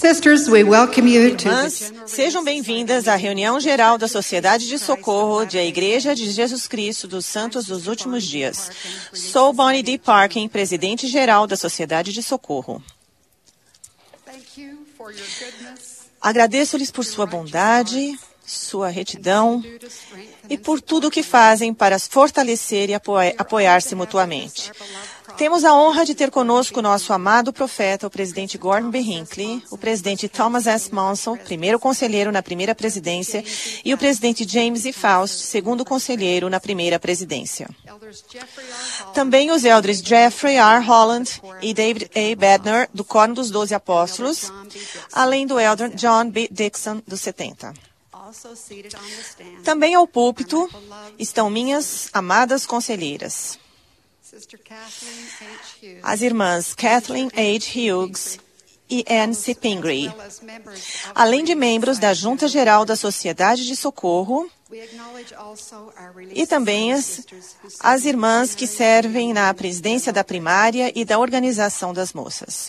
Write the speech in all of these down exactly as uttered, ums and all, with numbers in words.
Sisters, we welcome you to Irmãs, sejam bem-vindas à reunião geral da Sociedade de Socorro da Igreja de Jesus Cristo dos Santos dos Últimos Dias. Sou Bonnie D. Parkin, presidente-geral da Sociedade de Socorro. Agradeço-lhes por sua bondade, sua retidão e por tudo o que fazem para fortalecer e apoiar-se mutuamente. Temos a honra de ter conosco o nosso amado profeta, o presidente Gordon B. Hinckley, o presidente Thomas S. Monson, primeiro conselheiro na primeira presidência, e o presidente James E. Faust, segundo conselheiro na primeira presidência. Também os elders Jeffrey R. Holland e David A. Bednar, do Quórum dos Doze Apóstolos, além do elder John B. Dixon, dos setenta. Também ao púlpito estão minhas amadas conselheiras, as irmãs Kathleen H. Hughes e Anne C. Pingree, além de membros da Junta Geral da Sociedade de Socorro, e também as, as irmãs que servem na presidência da primária e da organização das moças.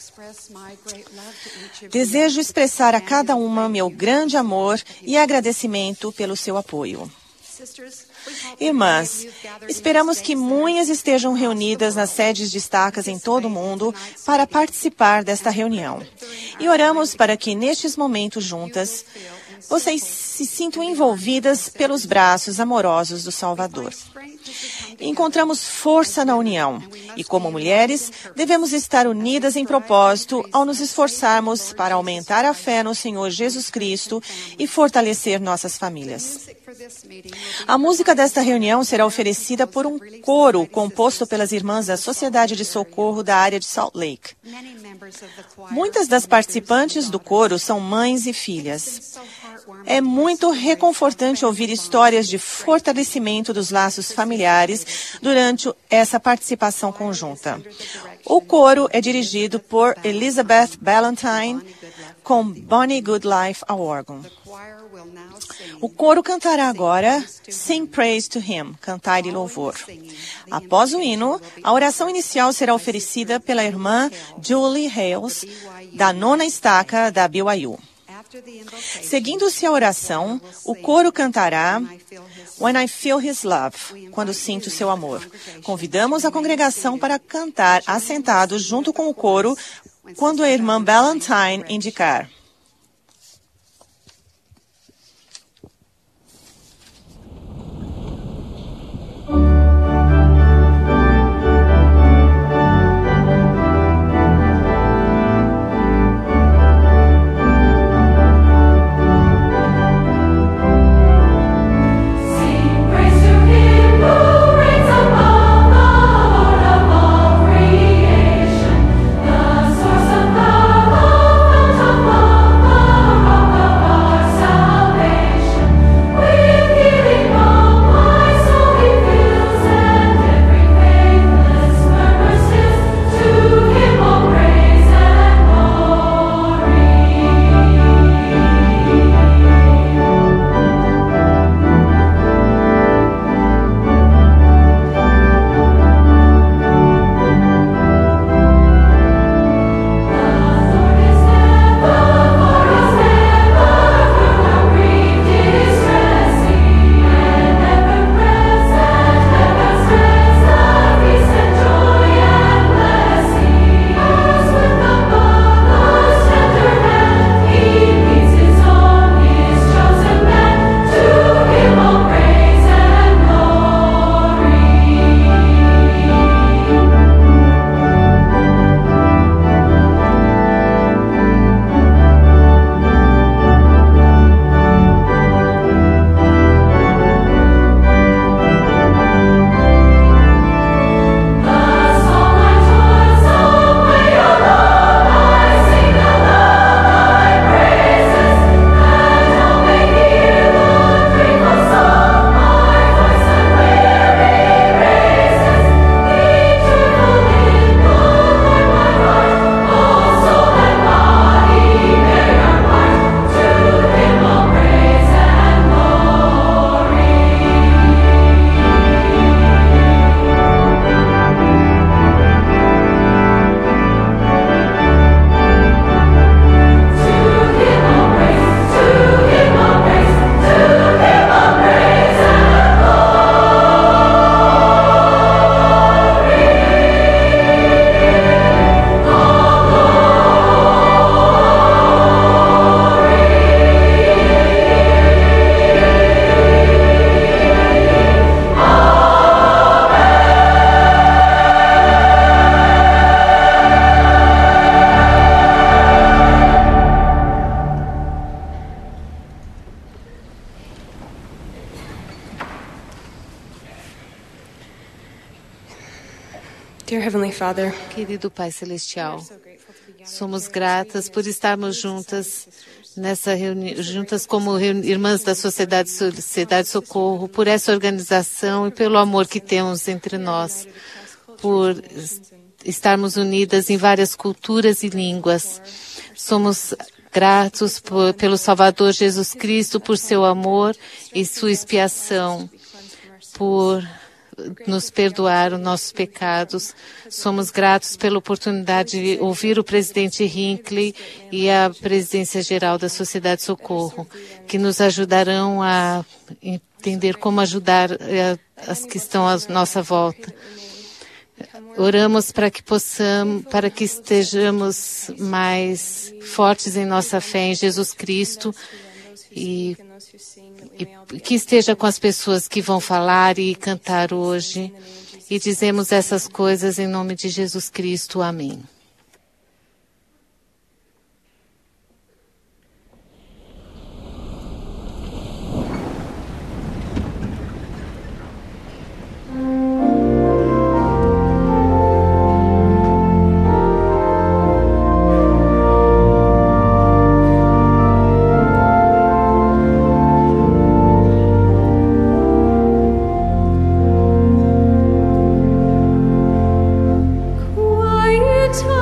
Desejo expressar a cada uma meu grande amor e agradecimento pelo seu apoio. Irmãs, esperamos que muitas estejam reunidas nas sedes de estacas em todo o mundo para participar desta reunião. E oramos para que, nestes momentos juntas, vocês se sintam envolvidas pelos braços amorosos do Salvador. Encontramos força na união e, como mulheres, devemos estar unidas em propósito ao nos esforçarmos para aumentar a fé no Senhor Jesus Cristo e fortalecer nossas famílias. A música desta reunião será oferecida por um coro composto pelas irmãs da Sociedade de Socorro da área de Salt Lake. Muitas das participantes do coro são mães e filhas. É muito reconfortante ouvir histórias de fortalecimento dos laços familiares durante essa participação conjunta. O coro é dirigido por Elizabeth Ballantyne, com Bonnie Goodlife ao órgão. O coro cantará agora Sing Praise to Him, cantar e louvor. Após o hino, a oração inicial será oferecida pela irmã Julie Hales, da nona estaca da B Y U. Seguindo-se a oração, o coro cantará When I Feel His Love, quando sinto seu amor. Convidamos a congregação para cantar assentados junto com o coro quando a irmã Ballantyne indicar. Creation, the source of the love, fount of love. Dear Heavenly Father, Querido Pai Celestial, somos gratas por estarmos juntas nessa reunião, juntas como irmãs da Sociedade, Sociedade Socorro, por essa organização e pelo amor que temos entre nós, por estarmos unidas em várias culturas e línguas. Somos gratos por, pelo Salvador Jesus Cristo, por seu amor e sua expiação, por nos perdoar os nossos pecados. Somos gratos pela oportunidade de ouvir o presidente Hinckley e a presidência geral da Sociedade Socorro, que nos ajudarão a entender como ajudar eh, as que estão à nossa volta. Oramos para que possamos, para que estejamos mais fortes em nossa fé em Jesus Cristo e E que esteja com as pessoas que vão falar e cantar hoje. E dizemos essas coisas em nome de Jesus Cristo. Amém. Quiet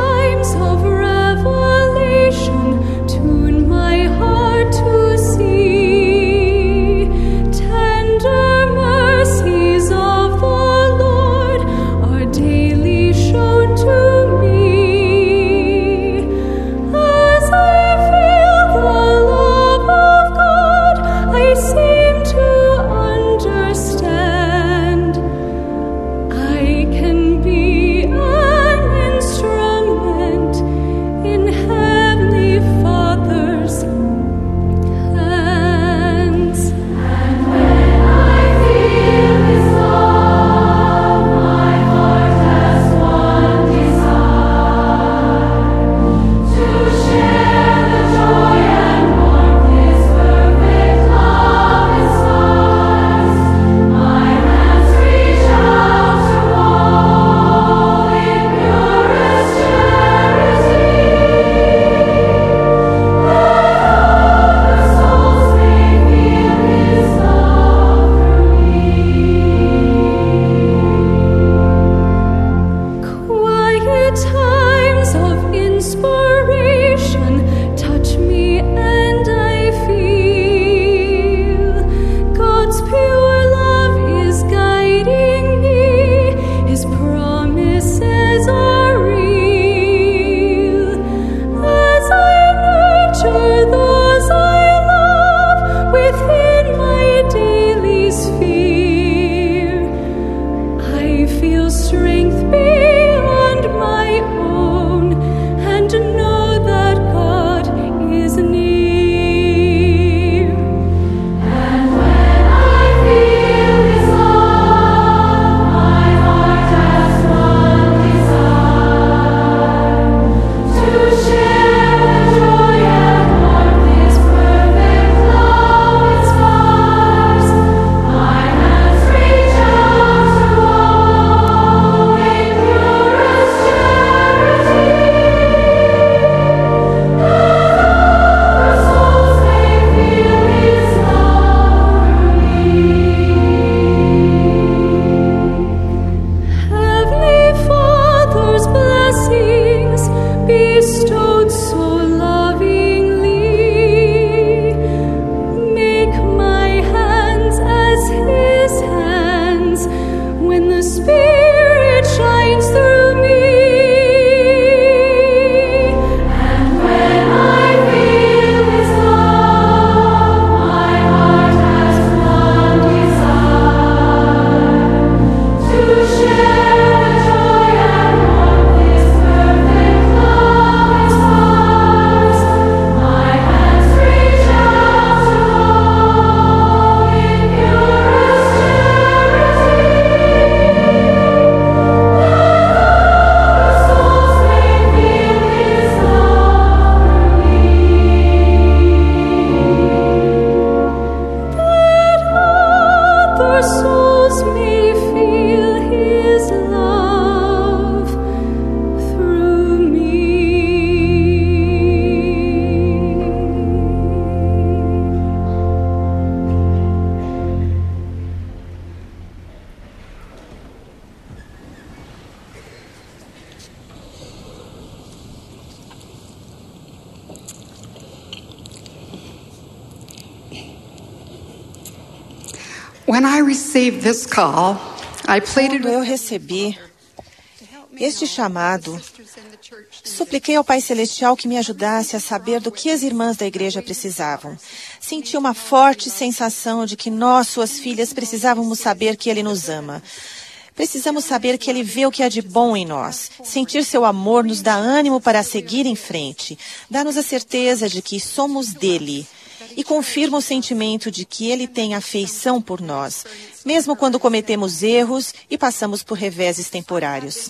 When I received this call, I pleaded Quando eu with recebi este chamado, supliquei ao Pai Celestial que me ajudasse a saber do que as irmãs da igreja precisavam. Senti uma forte sensação de que nós, suas filhas, precisávamos saber que Ele nos ama. Precisamos saber que Ele vê o que há de bom em nós. Sentir seu amor nos dá ânimo para seguir em frente. Dá-nos a certeza de que somos dele. E confirma o sentimento de que Ele tem afeição por nós, mesmo quando cometemos erros e passamos por reveses temporários.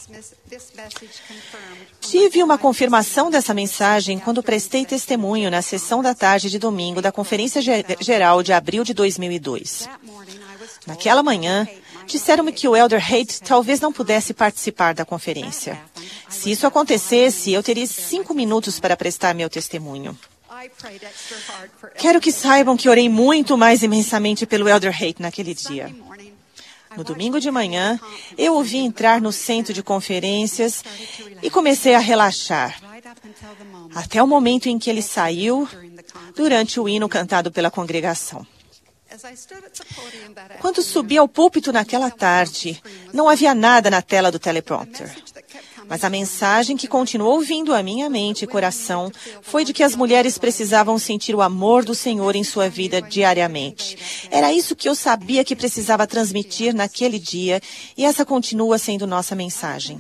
Tive uma confirmação dessa mensagem quando prestei testemunho na sessão da tarde de domingo da Conferência Geral de abril de dois mil e dois. Naquela manhã, disseram-me que o Elder Haight talvez não pudesse participar da conferência. Se isso acontecesse, eu teria cinco minutos para prestar meu testemunho. Quero que saibam que orei muito mais imensamente pelo Elder Haight naquele dia. No domingo de manhã, eu o vi entrar no centro de conferências e comecei a relaxar, até o momento em que ele saiu durante o hino cantado pela congregação. Quando subi ao púlpito naquela tarde, não havia nada na tela do teleprompter. Mas a mensagem que continuou vindo à minha mente e coração foi de que as mulheres precisavam sentir o amor do Senhor em sua vida diariamente. Era isso que eu sabia que precisava transmitir naquele dia, e essa continua sendo nossa mensagem.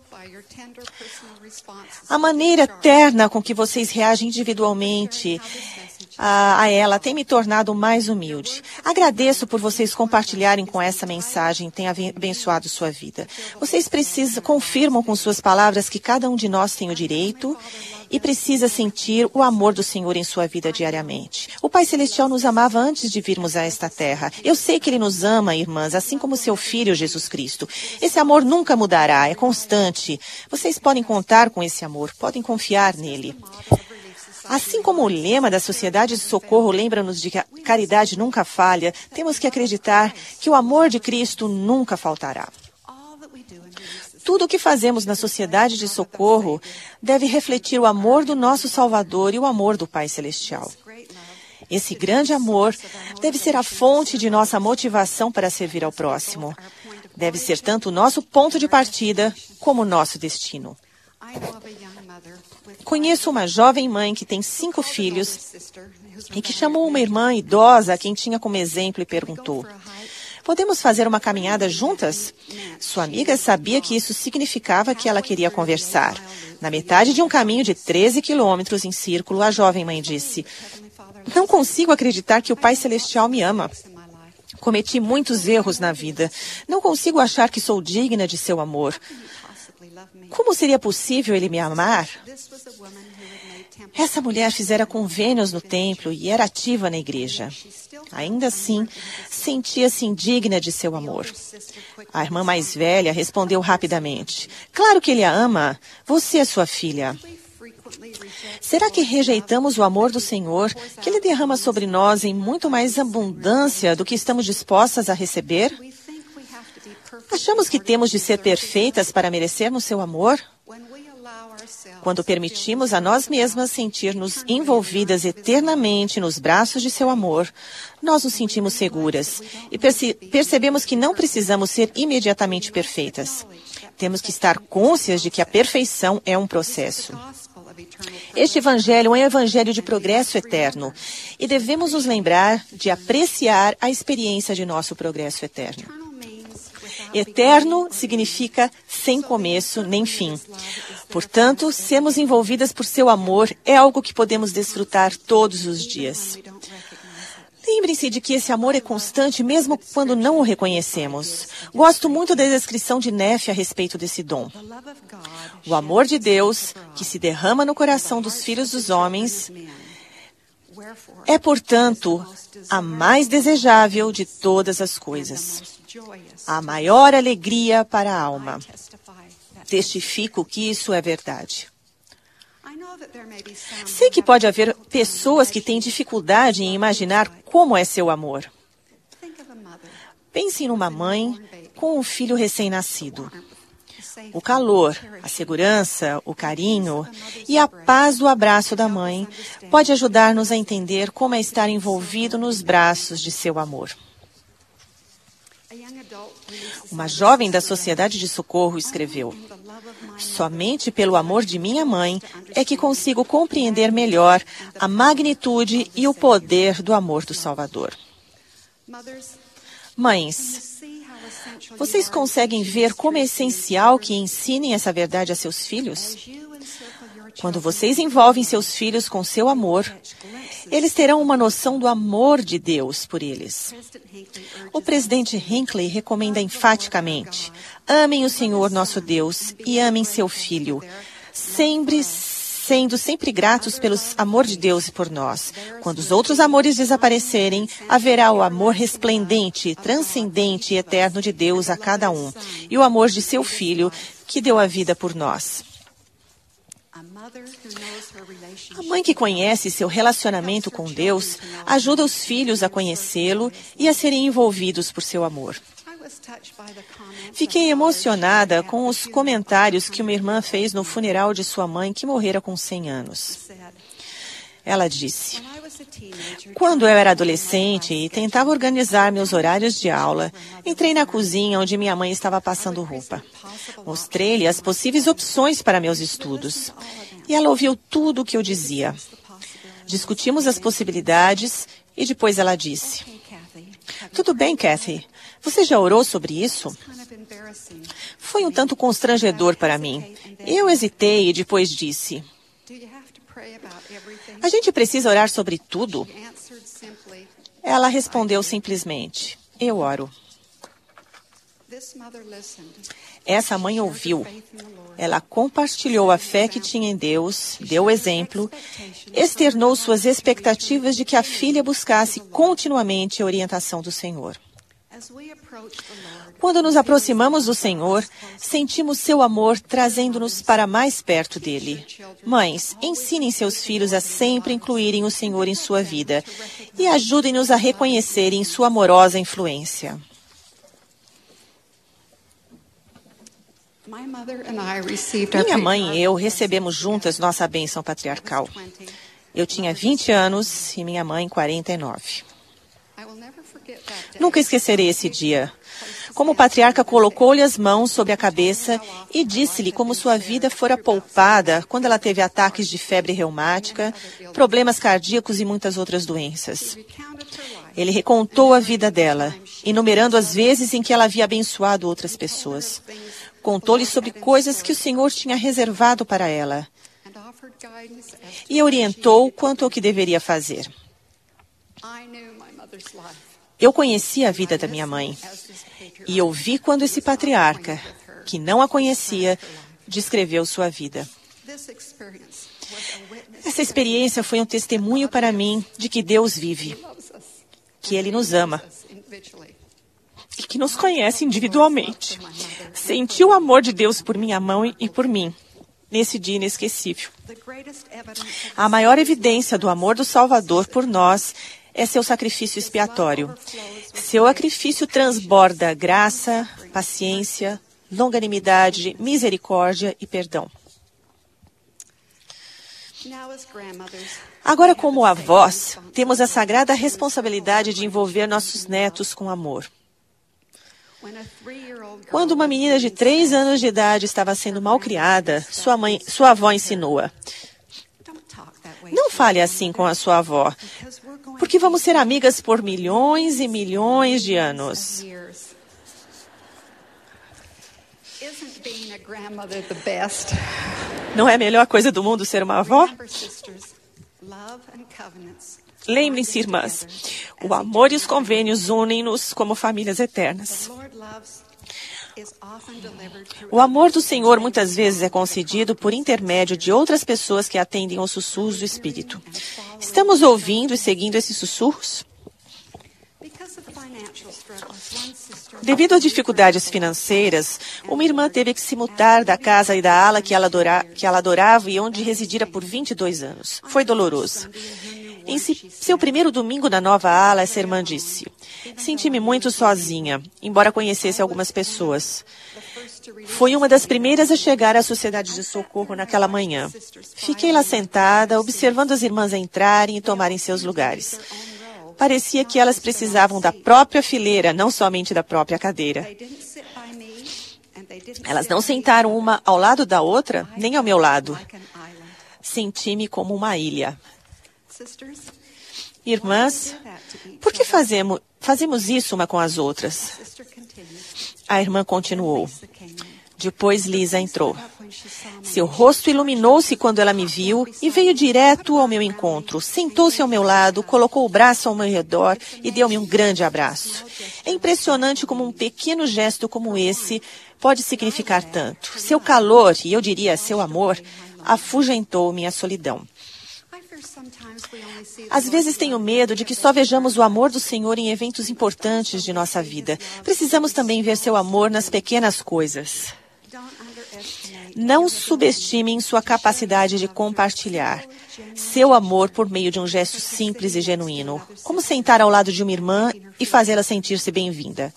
A maneira terna com que vocês reagem individualmente a, a ela tem me tornado mais humilde. Agradeço por vocês compartilharem com essa mensagem, tem abençoado sua vida. Vocês precisam, confirmam com suas palavras que cada um de nós tem o direito e precisa sentir o amor do Senhor em sua vida diariamente. O Pai Celestial nos amava antes de virmos a esta terra. Eu sei que Ele nos ama, irmãs, assim como seu Filho, Jesus Cristo. Esse amor nunca mudará, é constante. Vocês podem contar com esse amor, podem confiar nele. Assim como o lema da Sociedade de Socorro lembra-nos de que a caridade nunca falha, temos que acreditar que o amor de Cristo nunca faltará. Tudo o que fazemos na Sociedade de Socorro deve refletir o amor do nosso Salvador e o amor do Pai Celestial. Esse grande amor deve ser a fonte de nossa motivação para servir ao próximo. Deve ser tanto o nosso ponto de partida como o nosso destino. Conheço uma jovem mãe que tem cinco filhos e que chamou uma irmã idosa a quem tinha como exemplo e perguntou: podemos fazer uma caminhada juntas? Sua amiga sabia que isso significava que ela queria conversar. Na metade de um caminho de treze quilômetros em círculo, a jovem mãe disse: não consigo acreditar que o Pai Celestial me ama. Cometi muitos erros na vida. Não consigo achar que sou digna de seu amor. Como seria possível ele me amar? Essa mulher fizera convênios no templo e era ativa na igreja. Ainda assim, sentia-se indigna de seu amor. A irmã mais velha respondeu rapidamente: claro que ele a ama. Você é sua filha. Será que rejeitamos o amor do Senhor, que Ele derrama sobre nós em muito mais abundância do que estamos dispostas a receber? Achamos que temos de ser perfeitas para merecermos seu amor? Quando permitimos a nós mesmas sentir-nos envolvidas eternamente nos braços de seu amor, nós nos sentimos seguras e perce- percebemos que não precisamos ser imediatamente perfeitas. Temos que estar conscientes de que a perfeição é um processo. Este evangelho é um evangelho de progresso eterno e devemos nos lembrar de apreciar a experiência de nosso progresso eterno. Eterno significa sem começo nem fim. Portanto, sermos envolvidas por seu amor é algo que podemos desfrutar todos os dias. Lembrem-se de que esse amor é constante mesmo quando não o reconhecemos. Gosto muito da descrição de Nefe a respeito desse dom. O amor de Deus, que se derrama no coração dos filhos dos homens, é, portanto, a mais desejável de todas as coisas. A maior alegria para a alma. Testifico que isso é verdade. Sei que pode haver pessoas que têm dificuldade em imaginar como é seu amor. Pense numa mãe com um filho recém-nascido. O calor, a segurança, o carinho e a paz do abraço da mãe pode ajudar-nos a entender como é estar envolvido nos braços de seu amor. Uma jovem da Sociedade de Socorro escreveu: somente pelo amor de minha mãe é que consigo compreender melhor a magnitude e o poder do amor do Salvador. Mães, vocês conseguem ver como é essencial que ensinem essa verdade a seus filhos? Quando vocês envolvem seus filhos com seu amor, eles terão uma noção do amor de Deus por eles. O presidente Hinckley recomenda enfaticamente: amem o Senhor nosso Deus e amem seu filho, sempre sendo sempre gratos pelo amor de Deus e por nós. Quando os outros amores desaparecerem, haverá o amor resplendente, transcendente e eterno de Deus a cada um, e o amor de seu filho, que deu a vida por nós. A mãe que conhece seu relacionamento com Deus ajuda os filhos a conhecê-lo e a serem envolvidos por seu amor. Fiquei emocionada com os comentários que uma irmã fez no funeral de sua mãe, que morrera com cem anos. Ela disse: quando eu era adolescente e tentava organizar meus horários de aula, entrei na cozinha onde minha mãe estava passando roupa. Mostrei-lhe as possíveis opções para meus estudos. E ela ouviu tudo o que eu dizia. Discutimos as possibilidades e depois ela disse: tudo bem, Kathy. Você já orou sobre isso? Foi um tanto constrangedor para mim. Eu hesitei e depois disse: a gente precisa orar sobre tudo? Ela respondeu simplesmente: eu oro. Essa mãe ouviu. Ela compartilhou a fé que tinha em Deus, deu exemplo, externou suas expectativas de que a filha buscasse continuamente a orientação do Senhor. Quando nos aproximamos do Senhor, sentimos seu amor trazendo-nos para mais perto dele. Mães, ensinem seus filhos a sempre incluírem o Senhor em sua vida e ajudem-nos a reconhecerem sua amorosa influência. Minha mãe e eu recebemos juntas nossa bênção patriarcal. Eu tinha vinte anos e minha mãe quarenta e nove. Nunca esquecerei esse dia. Como o patriarca colocou-lhe as mãos sobre a cabeça e disse-lhe como sua vida fora poupada quando ela teve ataques de febre reumática, problemas cardíacos e muitas outras doenças. Ele recontou a vida dela, enumerando as vezes em que ela havia abençoado outras pessoas. Contou-lhe sobre coisas que o Senhor tinha reservado para ela e orientou quanto ao que deveria fazer. Eu conhecia a vida da minha mãe e ouvi quando esse patriarca, que não a conhecia, descreveu sua vida. Essa experiência foi um testemunho para mim de que Deus vive, que Ele nos ama e que nos conhece individualmente. Senti o amor de Deus por minha mãe e por mim, nesse dia inesquecível. A maior evidência do amor do Salvador por nós é seu sacrifício expiatório. Seu sacrifício transborda graça, paciência, longanimidade, misericórdia e perdão. Agora, como avós, temos a sagrada responsabilidade de envolver nossos netos com amor. Quando uma menina de três anos de idade estava sendo malcriada, sua mãe, sua avó ensinou-a: não fale assim com a sua avó, porque vamos ser amigas por milhões e milhões de anos. Não é a melhor coisa do mundo ser uma avó? Lembrem-se, irmãs, o amor e os convênios unem-nos como famílias eternas. O amor do Senhor muitas vezes é concedido por intermédio de outras pessoas que atendem aos sussurros do Espírito. Estamos ouvindo e seguindo esses sussurros? Devido a dificuldades financeiras, uma irmã teve que se mudar da casa e da ala que ela, adora, que ela adorava e onde residira por vinte e dois anos. Foi doloroso. Em seu primeiro domingo na nova ala, essa irmã disse: senti-me muito sozinha, embora conhecesse algumas pessoas. Fui uma das primeiras a chegar à Sociedade de Socorro naquela manhã. Fiquei lá sentada, observando as irmãs entrarem e tomarem seus lugares. Parecia que elas precisavam da própria fileira, não somente da própria cadeira. Elas não sentaram uma ao lado da outra, nem ao meu lado. Senti-me como uma ilha. Irmãs, por que fazemos, fazemos isso uma com as outras? A irmã continuou. Depois Lisa entrou. Seu rosto iluminou-se quando ela me viu e veio direto ao meu encontro. Sentou-se ao meu lado, colocou o braço ao meu redor e deu-me um grande abraço. É impressionante como um pequeno gesto como esse pode significar tanto. Seu calor, e eu diria seu amor, afugentou minha solidão. Às vezes tenho medo de que só vejamos o amor do Senhor em eventos importantes de nossa vida. Precisamos também ver seu amor nas pequenas coisas. Não subestimem sua capacidade de compartilhar seu amor por meio de um gesto simples e genuíno, como sentar ao lado de uma irmã e fazê-la sentir-se bem-vinda.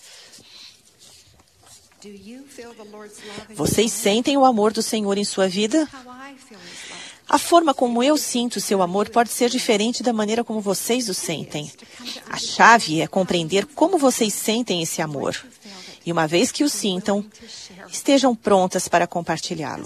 Vocês sentem o amor do Senhor em sua vida? A forma como eu sinto seu amor pode ser diferente da maneira como vocês o sentem. A chave é compreender como vocês sentem esse amor. E uma vez que o sintam, estejam prontas para compartilhá-lo.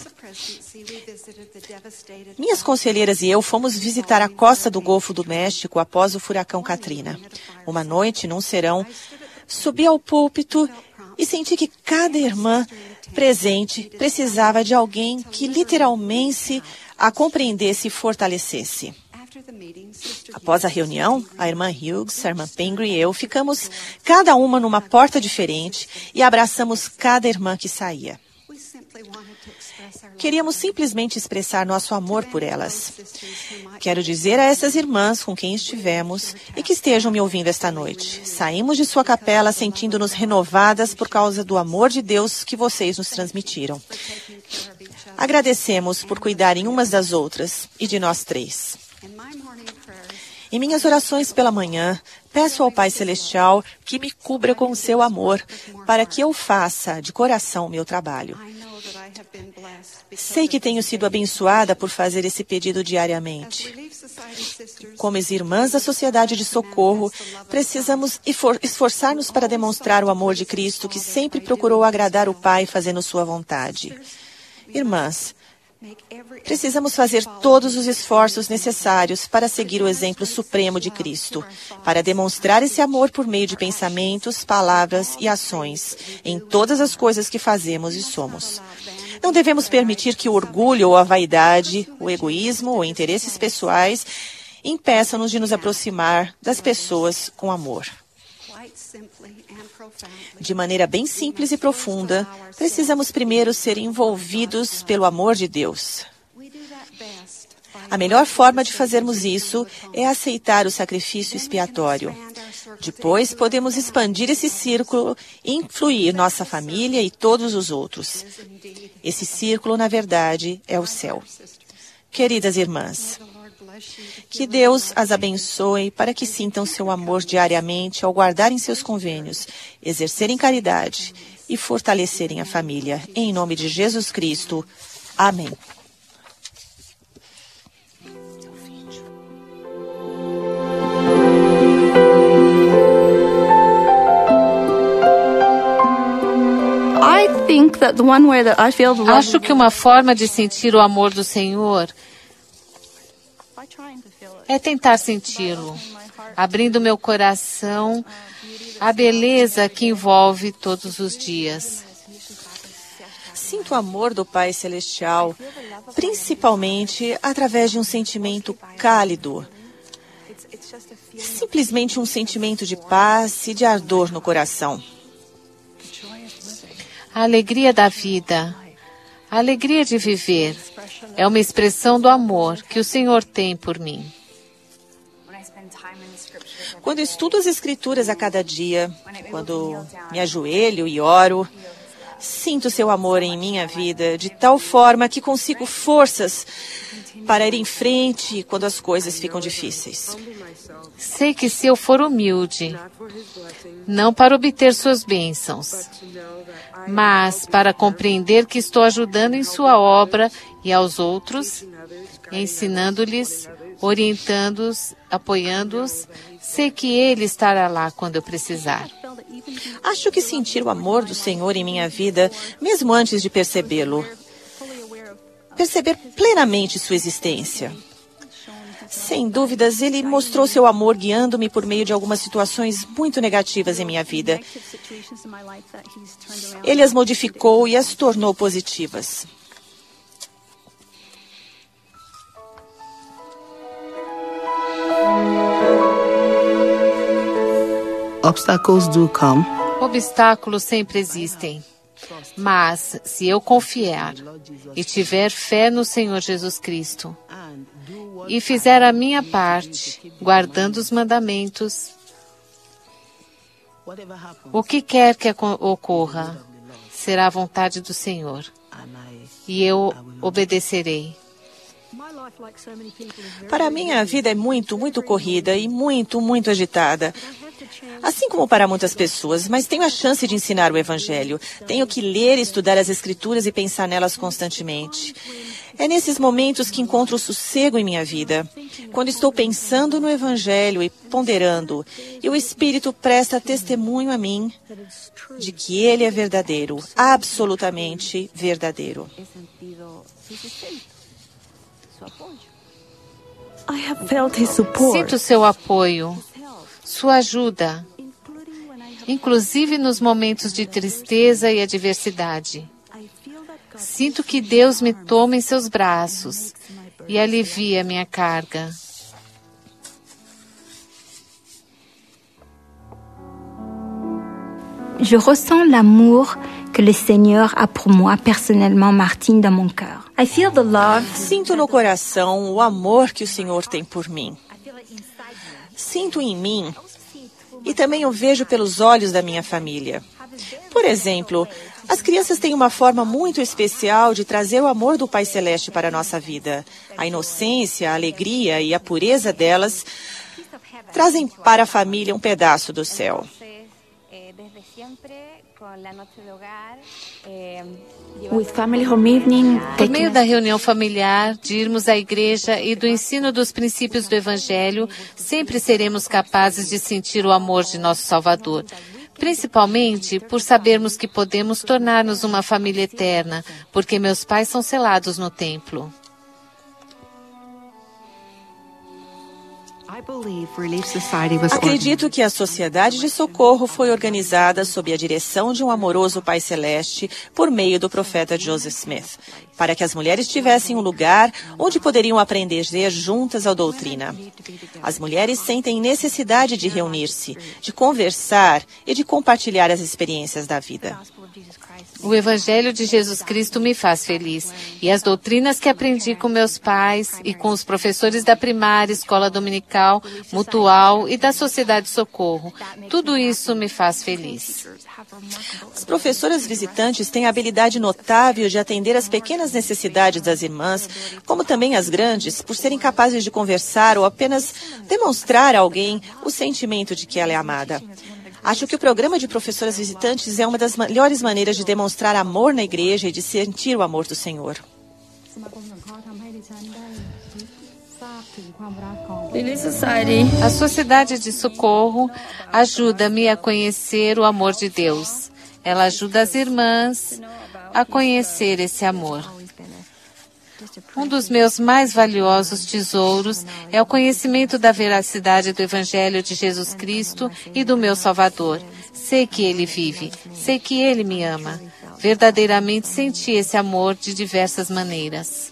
Minhas conselheiras e eu fomos visitar a costa do Golfo do México após o furacão Katrina. Uma noite, num serão, subi ao púlpito e senti que cada irmã presente precisava de alguém que literalmente a compreendesse e fortalecesse. Após a reunião, a irmã Hughes, a irmã Pengri e eu ficamos cada uma numa porta diferente e abraçamos cada irmã que saía. Queríamos simplesmente expressar nosso amor por elas. Quero dizer a essas irmãs com quem estivemos e que estejam me ouvindo esta noite. Saímos de sua capela sentindo-nos renovadas por causa do amor de Deus que vocês nos transmitiram. Agradecemos por cuidarem umas das outras e de nós três. Em minhas orações pela manhã, peço ao Pai Celestial que me cubra com o seu amor, para que eu faça de coração o meu trabalho. Sei que tenho sido abençoada por fazer esse pedido diariamente. Como as irmãs da Sociedade de Socorro, precisamos esforçar-nos para demonstrar o amor de Cristo, que sempre procurou agradar o Pai fazendo sua vontade. Irmãs, precisamos fazer todos os esforços necessários para seguir o exemplo supremo de Cristo, para demonstrar esse amor por meio de pensamentos, palavras e ações, em todas as coisas que fazemos e somos. Não devemos permitir que o orgulho ou a vaidade, o egoísmo ou interesses pessoais impeçam-nos de nos aproximar das pessoas com amor. De maneira bem simples e profunda, precisamos primeiro ser envolvidos pelo amor de Deus. A melhor forma de fazermos isso é aceitar o sacrifício expiatório. Depois, podemos expandir esse círculo e influir nossa família e todos os outros. Esse círculo, na verdade, é o céu. Queridas irmãs, que Deus as abençoe para que sintam seu amor diariamente ao guardarem seus convênios, exercerem caridade e fortalecerem a família. Em nome de Jesus Cristo. Amém. Acho que uma forma de sentir o amor do Senhor é tentar senti-lo, abrindo meu coração à beleza que envolve todos os dias. Sinto o amor do Pai Celestial, principalmente através de um sentimento cálido. Simplesmente um sentimento de paz e de ardor no coração. A alegria da vida, a alegria de viver, é uma expressão do amor que o Senhor tem por mim. Quando estudo as Escrituras a cada dia, quando me ajoelho e oro, sinto seu amor em minha vida de tal forma que consigo forças para ir em frente quando as coisas ficam difíceis. Sei que se eu for humilde, não para obter suas bênçãos, mas para compreender que estou ajudando em sua obra e aos outros, ensinando-lhes orientando-os, apoiando-os. Sei que Ele estará lá quando eu precisar. Acho que sentir o amor do Senhor em minha vida, mesmo antes de percebê-lo, perceber plenamente sua existência. Sem dúvidas, Ele mostrou seu amor guiando-me por meio de algumas situações muito negativas em minha vida. Ele as modificou e as tornou positivas. Obstacles do come. Obstáculos sempre existem. Mas, se eu confiar e tiver fé no Senhor Jesus Cristo e fizer a minha parte, guardando os mandamentos, o que quer que ocorra, será a vontade do Senhor. E eu obedecerei. Para mim, a vida é muito, muito corrida e muito, muito agitada. Assim como para muitas pessoas, mas tenho a chance de ensinar o Evangelho. Tenho que ler e estudar as Escrituras e pensar nelas constantemente. É nesses momentos que encontro o sossego em minha vida. Quando estou pensando no Evangelho e ponderando, e o Espírito presta testemunho a mim de que Ele é verdadeiro, absolutamente verdadeiro. Sinto seu apoio, sua ajuda, inclusive nos momentos de tristeza e adversidade. Sinto que Deus me toma em seus braços e alivia minha carga. Je ressens l'amour que le Seigneur a pour moi personnellement, Martine, dans mon cœur. I feel the love. Sinto no coração o amor que o Senhor tem por mim. Sinto em mim e também o vejo pelos olhos da minha família. Por exemplo, as crianças têm uma forma muito especial de trazer o amor do Pai Celeste para a nossa vida. A inocência, a alegria e a pureza delas trazem para a família um pedaço do céu. With family home evening, Por meio da reunião familiar, de irmos à igreja e do ensino dos princípios do Evangelho, sempre seremos capazes de sentir o amor de nosso Salvador. Principalmente por sabermos que podemos tornar-nos uma família eterna, porque meus pais são selados no templo. Acredito que a Sociedade de Socorro foi organizada sob a direção de um amoroso Pai Celeste por meio do profeta Joseph Smith, para que as mulheres tivessem um lugar onde poderiam aprender juntas a doutrina. As mulheres sentem necessidade de reunir-se, de conversar e de compartilhar as experiências da vida. O Evangelho de Jesus Cristo me faz feliz, e as doutrinas que aprendi com meus pais e com os professores da primária, escola dominical, mutual e da Sociedade de Socorro, tudo isso me faz feliz. As professoras visitantes têm a habilidade notável de atender às pequenas necessidades das irmãs, como também as grandes, por serem capazes de conversar ou apenas demonstrar a alguém o sentimento de que ela é amada. Acho que o programa de professoras visitantes é uma das melhores maneiras de demonstrar amor na igreja e de sentir o amor do Senhor. A Sociedade de Socorro ajuda-me a conhecer o amor de Deus. Ela ajuda as irmãs a conhecer esse amor. Um dos meus mais valiosos tesouros é o conhecimento da veracidade do Evangelho de Jesus Cristo e do meu Salvador. Sei que Ele vive, sei que Ele me ama. Verdadeiramente senti esse amor de diversas maneiras.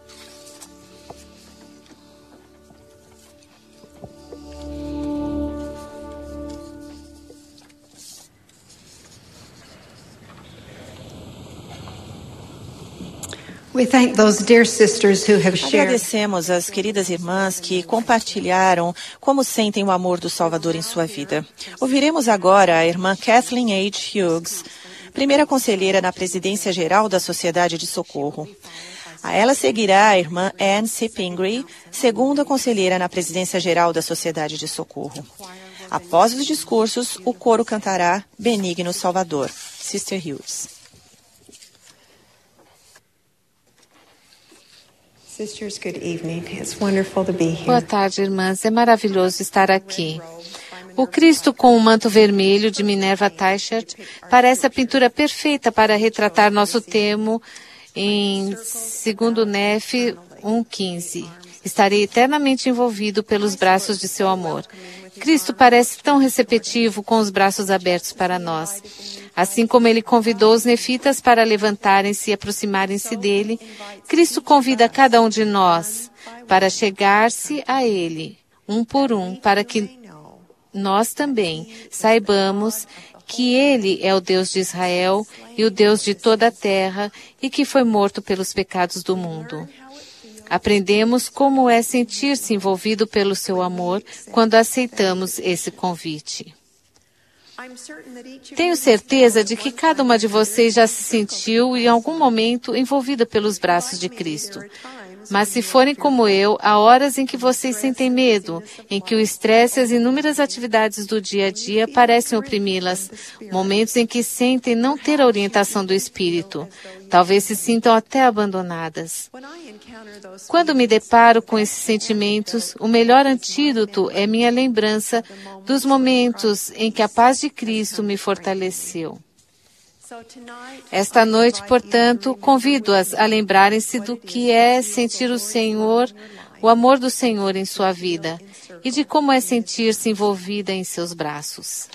We thank those dear sisters who have shared. Agradecemos às queridas irmãs que compartilharam como sentem o amor do Salvador em sua vida. Ouviremos agora a irmã Kathleen H. Hughes, primeira conselheira na presidência geral da Sociedade de Socorro. A ela seguirá a irmã Anne C. Pingree, segunda conselheira na presidência geral da Sociedade de Socorro. Após os discursos, o coro cantará Benigno Salvador. Sister Hughes. Sisters, good evening. It's wonderful to be here. Boa tarde, irmãs. É maravilhoso estar aqui. O Cristo com o manto vermelho de Minerva Teichert parece a pintura perfeita para retratar nosso termo em segundo Nef um quinze. Estarei eternamente envolvido pelos braços de seu amor. Cristo parece tão receptivo com os braços abertos para nós. Assim como ele convidou os nefitas para levantarem-se e aproximarem-se dele, Cristo convida cada um de nós para chegar-se a ele, um por um, para que nós também saibamos que ele é o Deus de Israel e o Deus de toda a terra e que foi morto pelos pecados do mundo. Aprendemos como é sentir-se envolvido pelo seu amor quando aceitamos esse convite. Tenho certeza de que cada uma de vocês já se sentiu em algum momento envolvida pelos braços de Cristo. Mas se forem como eu, há horas em que vocês sentem medo, em que o estresse e as inúmeras atividades do dia a dia parecem oprimi-las, momentos em que sentem não ter a orientação do Espírito, talvez se sintam até abandonadas. Quando me deparo com esses sentimentos, o melhor antídoto é minha lembrança dos momentos em que a paz de Cristo me fortaleceu. Esta noite, portanto, convido-as a lembrarem-se do que é sentir o Senhor, o amor do Senhor em sua vida, e de como é sentir-se envolvida em seus braços.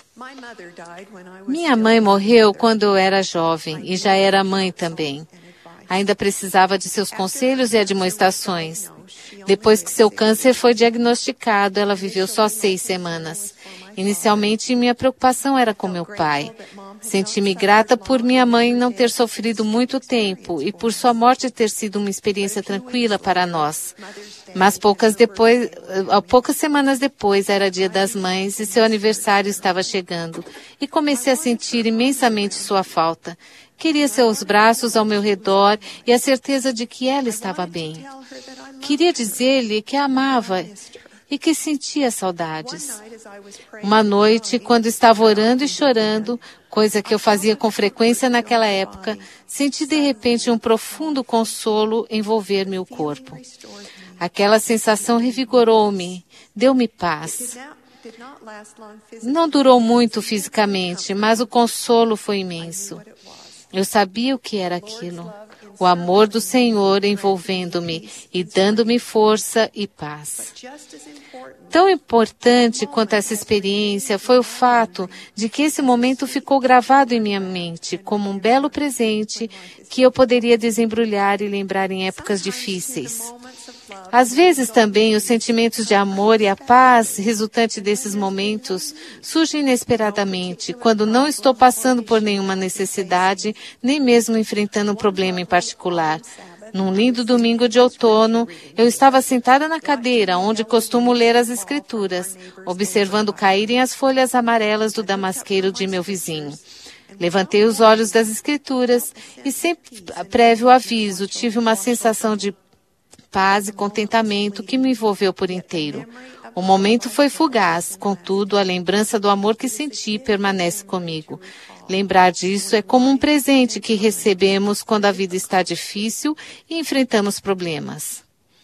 Minha mãe morreu quando eu era jovem e já era mãe também. Ainda precisava de seus conselhos e admoestações. Depois que seu câncer foi diagnosticado, ela viveu só seis semanas. Inicialmente, minha preocupação era com meu pai. Senti-me grata por minha mãe não ter sofrido muito tempo e por sua morte ter sido uma experiência tranquila para nós. Mas poucas, depois, poucas semanas depois era Dia das Mães e seu aniversário estava chegando. E comecei a sentir imensamente sua falta. Queria seus braços ao meu redor e a certeza de que ela estava bem. Queria dizer-lhe que a amava e que sentia saudades. Uma noite, quando estava orando e chorando, coisa que eu fazia com frequência naquela época, senti de repente um profundo consolo envolver meu corpo. Aquela sensação revigorou-me, deu-me paz. Não durou muito fisicamente, mas o consolo foi imenso. Eu sabia o que era aquilo. O amor do Senhor envolvendo-me e dando-me força e paz. Tão importante quanto essa experiência foi o fato de que esse momento ficou gravado em minha mente como um belo presente que eu poderia desembrulhar e lembrar em épocas difíceis. Às vezes também os sentimentos de amor e a paz resultante desses momentos surgem inesperadamente, quando não estou passando por nenhuma necessidade, nem mesmo enfrentando um problema em particular. Num lindo domingo de outono, eu estava sentada na cadeira onde costumo ler as escrituras, observando caírem as folhas amarelas do damasqueiro de meu vizinho. Levantei os olhos das escrituras e, sem prévio aviso, tive uma sensação de paz e contentamento que me envolveu por inteiro. O momento foi fugaz, contudo, a lembrança do amor que senti permanece comigo. Lembrar disso é como um presente que recebemos quando a vida está difícil e enfrentamos problemas.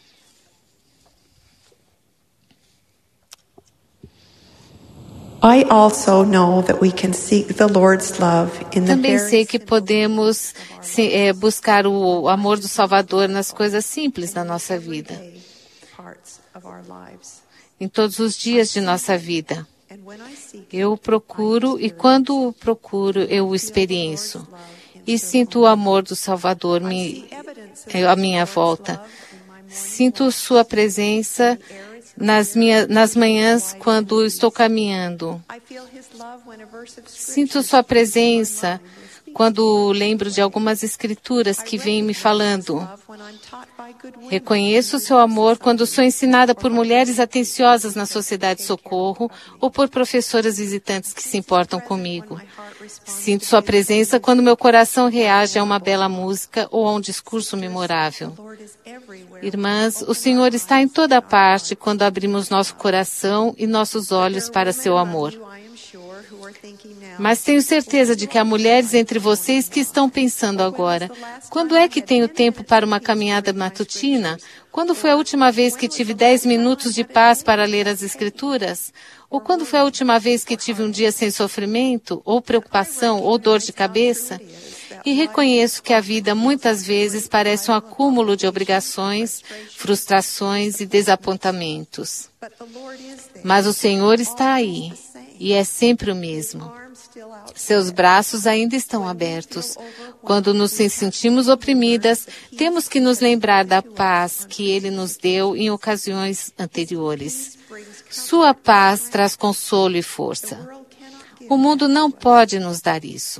I also know that we can seek the Lord's love in the Também very sei que podemos se, é, buscar o amor do Salvador nas coisas simples da nossa vida, parts of our lives. em todos os dias de nossa vida. Eu procuro e quando procuro eu o experiencio e sinto o amor do Salvador me, à minha volta. Sinto sua presença nas, minha, nas manhãs quando estou caminhando. Sinto sua presença quando lembro de algumas escrituras que vêm me falando. Reconheço o seu amor quando sou ensinada por mulheres atenciosas na Sociedade Socorro ou por professoras visitantes que se importam comigo. Sinto sua presença quando meu coração reage a uma bela música ou a um discurso memorável. Irmãs, o Senhor está em toda parte quando abrimos nosso coração e nossos olhos para seu amor. Mas tenho certeza de que há mulheres entre vocês que estão pensando agora, quando é que tenho tempo para uma caminhada matutina? Quando foi a última vez que tive dez minutos de paz para ler as Escrituras? Ou quando foi a última vez que tive um dia sem sofrimento, ou preocupação, ou dor de cabeça? E reconheço que a vida muitas vezes parece um acúmulo de obrigações, frustrações e desapontamentos. Mas o Senhor está aí, e é sempre o mesmo. Seus braços ainda estão abertos. Quando nos sentimos oprimidas, temos que nos lembrar da paz que Ele nos deu em ocasiões anteriores. Sua paz traz consolo e força. O mundo não pode nos dar isso.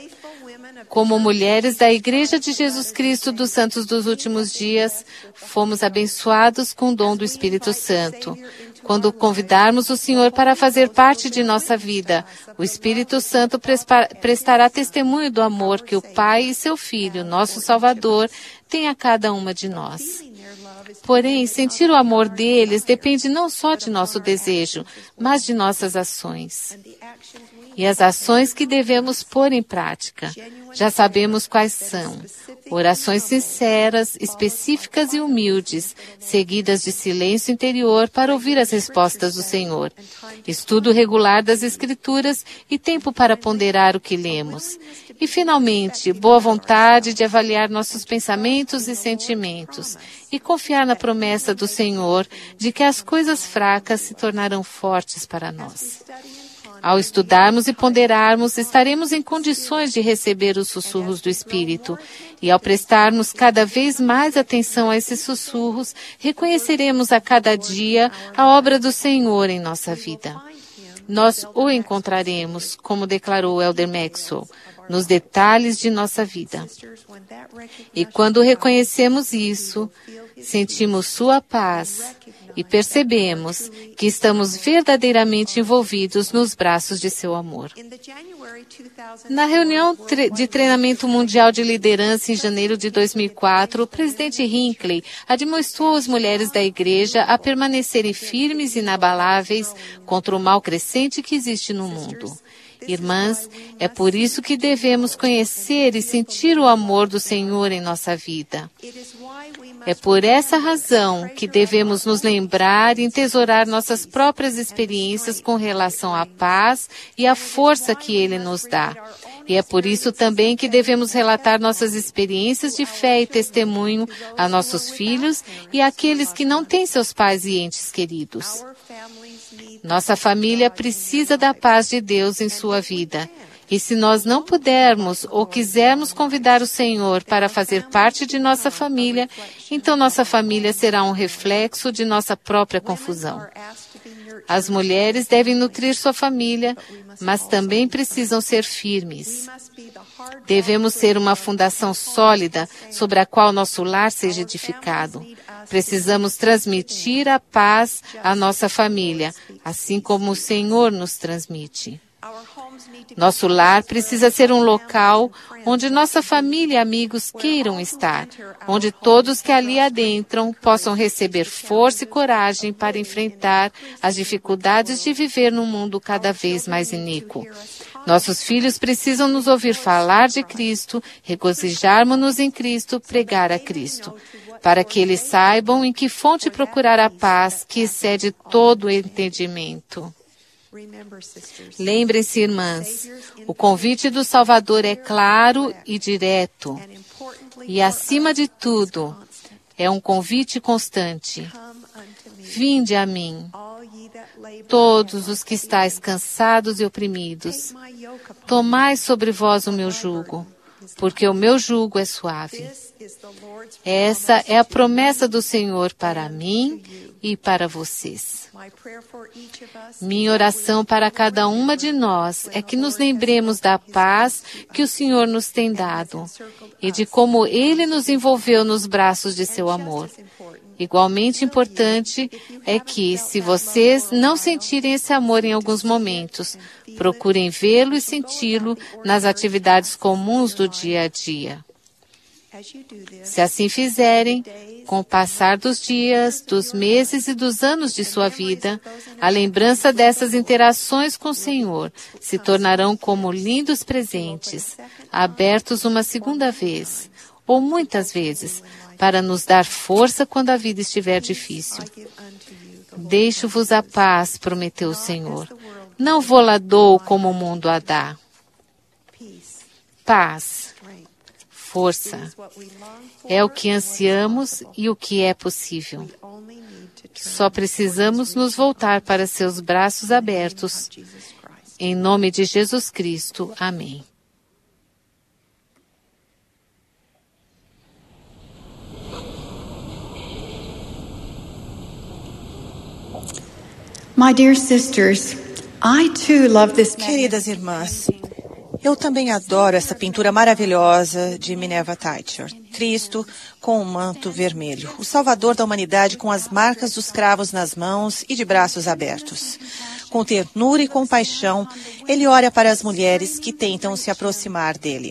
Como mulheres da Igreja de Jesus Cristo dos Santos dos Últimos Dias, fomos abençoados com o dom do Espírito Santo. Quando convidarmos o Senhor para fazer parte de nossa vida, o Espírito Santo prestará testemunho do amor que o Pai e seu Filho, nosso Salvador, têm a cada uma de nós. Porém, sentir o amor deles depende não só de nosso desejo, mas de nossas ações. E as ações que devemos pôr em prática, já sabemos quais são. Orações sinceras, específicas e humildes, seguidas de silêncio interior para ouvir as respostas do Senhor. Estudo regular das Escrituras e tempo para ponderar o que lemos. E, finalmente, boa vontade de avaliar nossos pensamentos e sentimentos e confiar na promessa do Senhor de que as coisas fracas se tornarão fortes para nós. Ao estudarmos e ponderarmos, estaremos em condições de receber os sussurros do Espírito. E ao prestarmos cada vez mais atenção a esses sussurros, reconheceremos a cada dia a obra do Senhor em nossa vida. Nós o encontraremos, como declarou Elder Maxwell, nos detalhes de nossa vida. E quando reconhecemos isso, sentimos sua paz e percebemos que estamos verdadeiramente envolvidos nos braços de seu amor. Na reunião de treinamento mundial de liderança em janeiro de dois mil e quatro, o presidente Hinckley admoestou as mulheres da igreja a permanecerem firmes e inabaláveis contra o mal crescente que existe no mundo. Irmãs, é por isso que devemos conhecer e sentir o amor do Senhor em nossa vida. É por essa razão que devemos nos lembrar e entesourar nossas próprias experiências com relação à paz e à força que Ele nos dá. E é por isso também que devemos relatar nossas experiências de fé e testemunho a nossos filhos e àqueles que não têm seus pais e entes queridos. Nossa família precisa da paz de Deus em sua vida. E se nós não pudermos ou quisermos convidar o Senhor para fazer parte de nossa família, então nossa família será um reflexo de nossa própria confusão. As mulheres devem nutrir sua família, mas também precisam ser firmes. Devemos ser uma fundação sólida sobre a qual nosso lar seja edificado. Precisamos transmitir a paz à nossa família, assim como o Senhor nos transmite. Nosso lar precisa ser um local onde nossa família e amigos queiram estar, onde todos que ali adentram possam receber força e coragem para enfrentar as dificuldades de viver num mundo cada vez mais iníquo. Nossos filhos precisam nos ouvir falar de Cristo, regozijarmos-nos em Cristo, pregar a Cristo, para que eles saibam em que fonte procurar a paz que excede todo o entendimento. Lembrem-se, irmãs, o convite do Salvador é claro e direto. E, acima de tudo, é um convite constante. Vinde a mim, todos os que estáis cansados e oprimidos. Tomai sobre vós o meu jugo, porque o meu jugo é suave. Essa é a promessa do Senhor para mim e para vocês. Minha oração para cada uma de nós é que nos lembremos da paz que o Senhor nos tem dado e de como Ele nos envolveu nos braços de seu amor. Igualmente importante é que, se vocês não sentirem esse amor em alguns momentos, procurem vê-lo e senti-lo nas atividades comuns do dia a dia. Se assim fizerem, com o passar dos dias, dos meses e dos anos de sua vida, a lembrança dessas interações com o Senhor se tornarão como lindos presentes, abertos uma segunda vez, ou muitas vezes, para nos dar força quando a vida estiver difícil. Deixo-vos a paz, prometeu o Senhor. Não vou-la dou como o mundo a dá. Paz, força, é o que ansiamos e o que é possível. Só precisamos nos voltar para seus braços abertos. Em nome de Jesus Cristo. Amém. My dear sisters, I too love this. Queridas irmãs, eu também adoro essa pintura maravilhosa de Minerva Teicher. Cristo com um manto vermelho, o Salvador da humanidade com as marcas dos cravos nas mãos e de braços abertos. Com ternura e compaixão, ele olha para as mulheres que tentam se aproximar dele.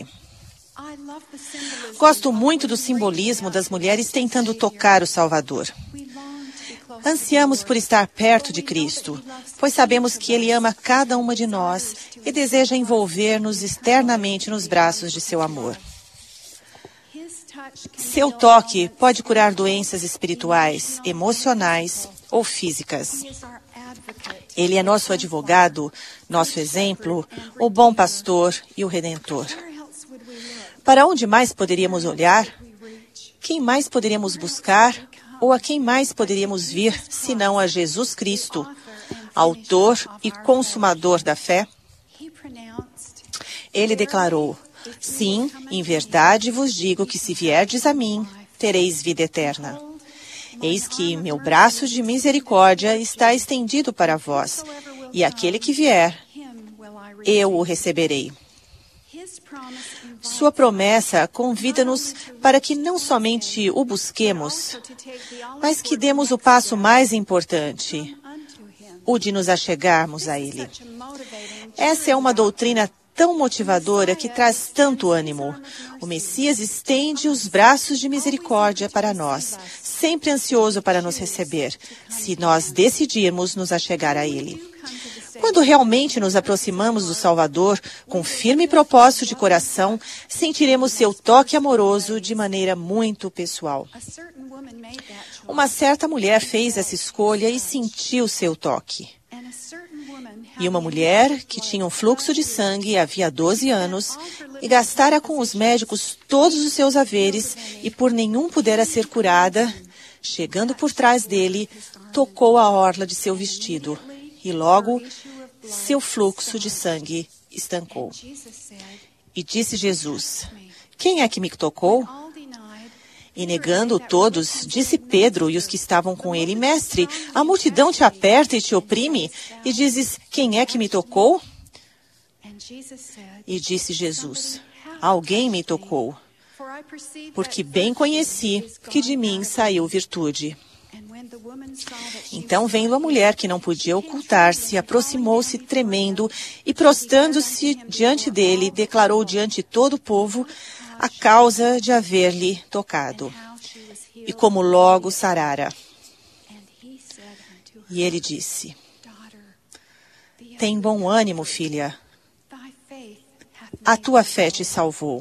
Gosto muito do simbolismo das mulheres tentando tocar o Salvador. Ansiamos por estar perto de Cristo, pois sabemos que Ele ama cada uma de nós e deseja envolver-nos externamente nos braços de seu amor. Seu toque pode curar doenças espirituais, emocionais ou físicas. Ele é nosso advogado, nosso exemplo, o bom pastor e o redentor. Para onde mais poderíamos olhar? Quem mais poderíamos buscar? Ou a quem mais poderíamos vir, senão a Jesus Cristo, autor e consumador da fé? Ele declarou, sim, em verdade vos digo que se vierdes a mim, tereis vida eterna. Eis que meu braço de misericórdia está estendido para vós, e aquele que vier, eu o receberei. Sua promessa convida-nos para que não somente o busquemos, mas que demos o passo mais importante, o de nos achegarmos a Ele. Essa é uma doutrina tão motivadora que traz tanto ânimo. O Messias estende os braços de misericórdia para nós, sempre ansioso para nos receber, se nós decidirmos nos achegar a Ele. Quando realmente nos aproximamos do Salvador, com firme propósito de coração, sentiremos seu toque amoroso de maneira muito pessoal. Uma certa mulher fez essa escolha e sentiu seu toque. E uma mulher que tinha um fluxo de sangue havia doze anos e gastara com os médicos todos os seus haveres e por nenhum pudera ser curada, chegando por trás dele, tocou a orla de seu vestido. E logo, seu fluxo de sangue estancou. E disse Jesus, quem é que me tocou? E negando todos, disse Pedro e os que estavam com ele, Mestre, a multidão te aperta e te oprime, e dizes, quem é que me tocou? E disse Jesus, alguém me tocou, porque bem conheci que de mim saiu virtude. Então, vendo a mulher que não podia ocultar-se, aproximou-se tremendo e, prostrando-se diante dele, declarou diante de todo o povo a causa de haver-lhe tocado, e como logo sarara. E ele disse, tem bom ânimo, filha, a tua fé te salvou.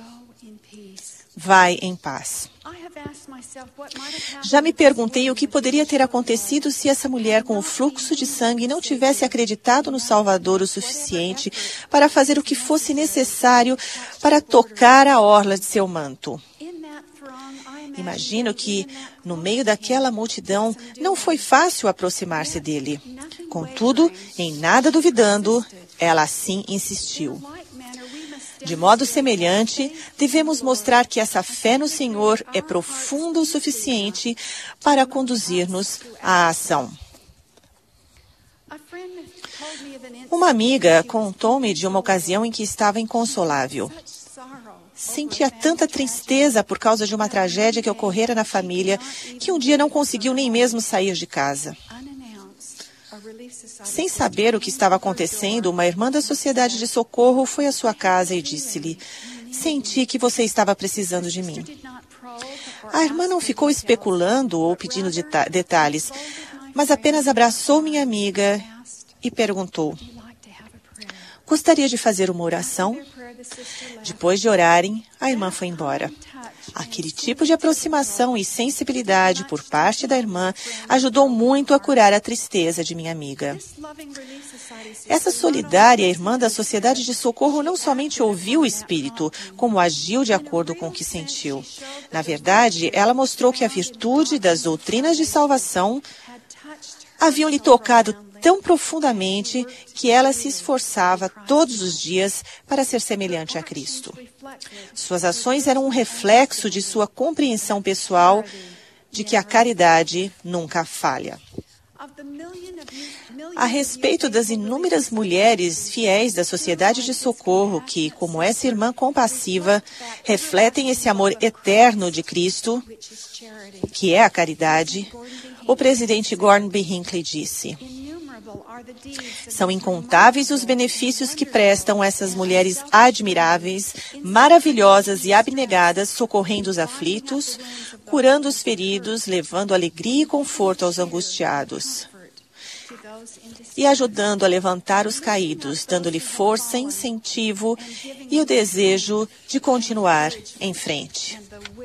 Vai em paz. Já me perguntei o que poderia ter acontecido se essa mulher com o fluxo de sangue não tivesse acreditado no Salvador o suficiente para fazer o que fosse necessário para tocar a orla de seu manto. Imagino que, no meio daquela multidão, não foi fácil aproximar-se dele. Contudo, em nada duvidando, ela assim insistiu. De modo semelhante, devemos mostrar que essa fé no Senhor é profunda o suficiente para conduzir-nos à ação. Uma amiga contou-me de uma ocasião em que estava inconsolável. Sentia tanta tristeza por causa de uma tragédia que ocorrera na família que um dia não conseguiu nem mesmo sair de casa. Sem saber o que estava acontecendo, uma irmã da Sociedade de Socorro foi à sua casa e disse-lhe, Senti que você estava precisando de mim. A irmã não ficou especulando ou pedindo deta- detalhes, mas apenas abraçou minha amiga e perguntou: gostaria de fazer uma oração? Depois de orarem, a irmã foi embora. Aquele tipo de aproximação e sensibilidade por parte da irmã ajudou muito a curar a tristeza de minha amiga. Essa solidária irmã da Sociedade de Socorro não somente ouviu o Espírito, como agiu de acordo com o que sentiu. Na verdade, ela mostrou que a virtude das doutrinas de salvação haviam lhe tocado tão profundamente que ela se esforçava todos os dias para ser semelhante a Cristo. Suas ações eram um reflexo de sua compreensão pessoal de que a caridade nunca falha. A respeito das inúmeras mulheres fiéis da Sociedade de Socorro que, como essa irmã compassiva, refletem esse amor eterno de Cristo, que é a caridade, o presidente Gordon B. Hinckley disse: são incontáveis os benefícios que prestam essas mulheres admiráveis, maravilhosas e abnegadas, socorrendo os aflitos, curando os feridos, levando alegria e conforto aos angustiados, e ajudando a levantar os caídos, dando-lhe força, incentivo e o desejo de continuar em frente.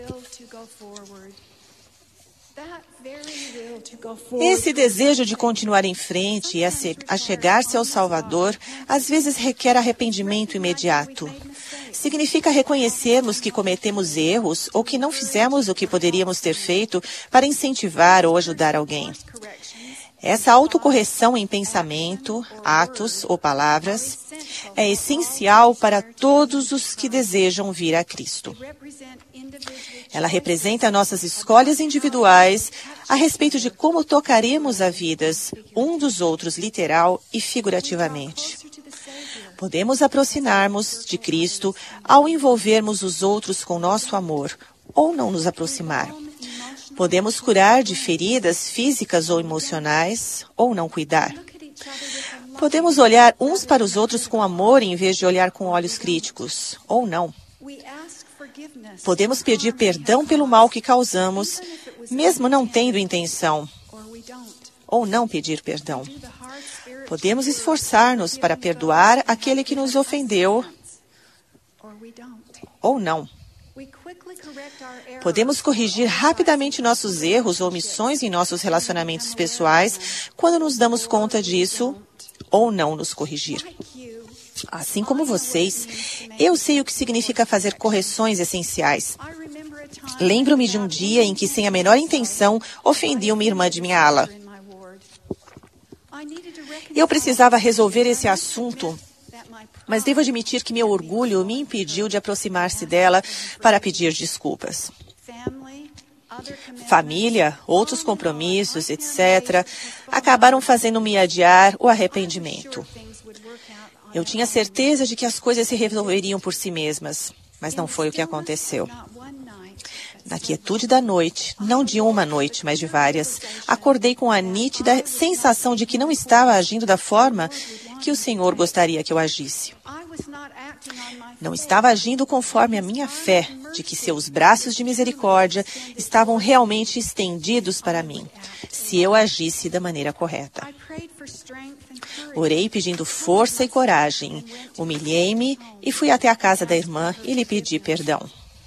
Esse desejo de continuar em frente e a chegar-se ao Salvador, às vezes requer arrependimento imediato. Significa reconhecermos que cometemos erros ou que não fizemos o que poderíamos ter feito para incentivar ou ajudar alguém. Essa autocorreção em pensamento, atos ou palavras é essencial para todos os que desejam vir a Cristo. Ela representa nossas escolhas individuais a respeito de como tocaremos a vidas um dos outros literal e figurativamente. Podemos aproximar-nos de Cristo ao envolvermos os outros com nosso amor, ou não nos aproximar. Podemos curar de feridas físicas ou emocionais, ou não cuidar. Podemos olhar uns para os outros com amor em vez de olhar com olhos críticos, ou não. Podemos pedir perdão pelo mal que causamos, mesmo não tendo intenção, ou não pedir perdão. Podemos esforçar-nos para perdoar aquele que nos ofendeu, ou não. Podemos corrigir rapidamente nossos erros ou omissões em nossos relacionamentos pessoais quando nos damos conta disso, ou não nos corrigir. Assim como vocês, eu sei o que significa fazer correções essenciais. Lembro-me de um dia em que, sem a menor intenção, ofendi uma irmã de minha ala. Eu precisava resolver esse assunto, mas devo admitir que meu orgulho me impediu de aproximar-se dela para pedir desculpas. Família, outros compromissos, etcétera, acabaram fazendo-me adiar o arrependimento. Eu tinha certeza de que as coisas se resolveriam por si mesmas, mas não foi o que aconteceu. Na quietude da noite, não de uma noite, mas de várias, acordei com a nítida sensação de que não estava agindo da forma que o Senhor gostaria que eu agisse. Não estava agindo conforme a minha fé de que seus braços de misericórdia estavam realmente estendidos para mim, se eu agisse da maneira correta. Orei pedindo força e coragem, humilhei-me e fui até a casa da irmã e lhe pedi perdão.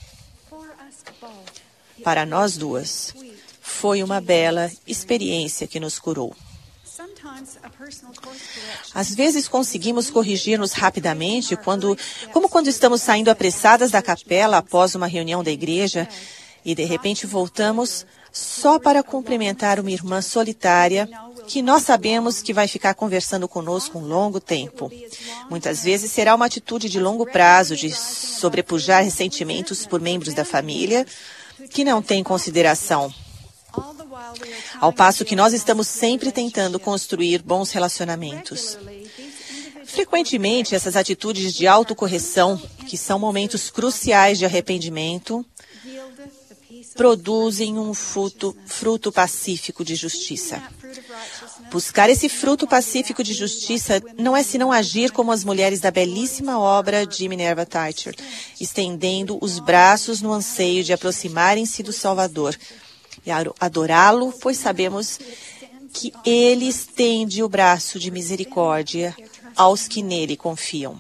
Para nós duas, foi uma bela experiência que nos curou. Às vezes conseguimos corrigir-nos rapidamente, quando, como quando estamos saindo apressadas da capela após uma reunião da igreja e de repente voltamos só para cumprimentar uma irmã solitária que nós sabemos que vai ficar conversando conosco um longo tempo. Muitas vezes será uma atitude de longo prazo de sobrepujar ressentimentos por membros da família que não têm consideração. Ao passo que nós estamos sempre tentando construir bons relacionamentos. Frequentemente, essas atitudes de autocorreção, que são momentos cruciais de arrependimento, produzem um fruto, fruto pacífico de justiça. Buscar esse fruto pacífico de justiça não é senão agir como as mulheres da belíssima obra de Minerva Teicher, estendendo os braços no anseio de aproximarem-se do Salvador e adorá-lo, pois sabemos que ele estende o braço de misericórdia aos que nele confiam.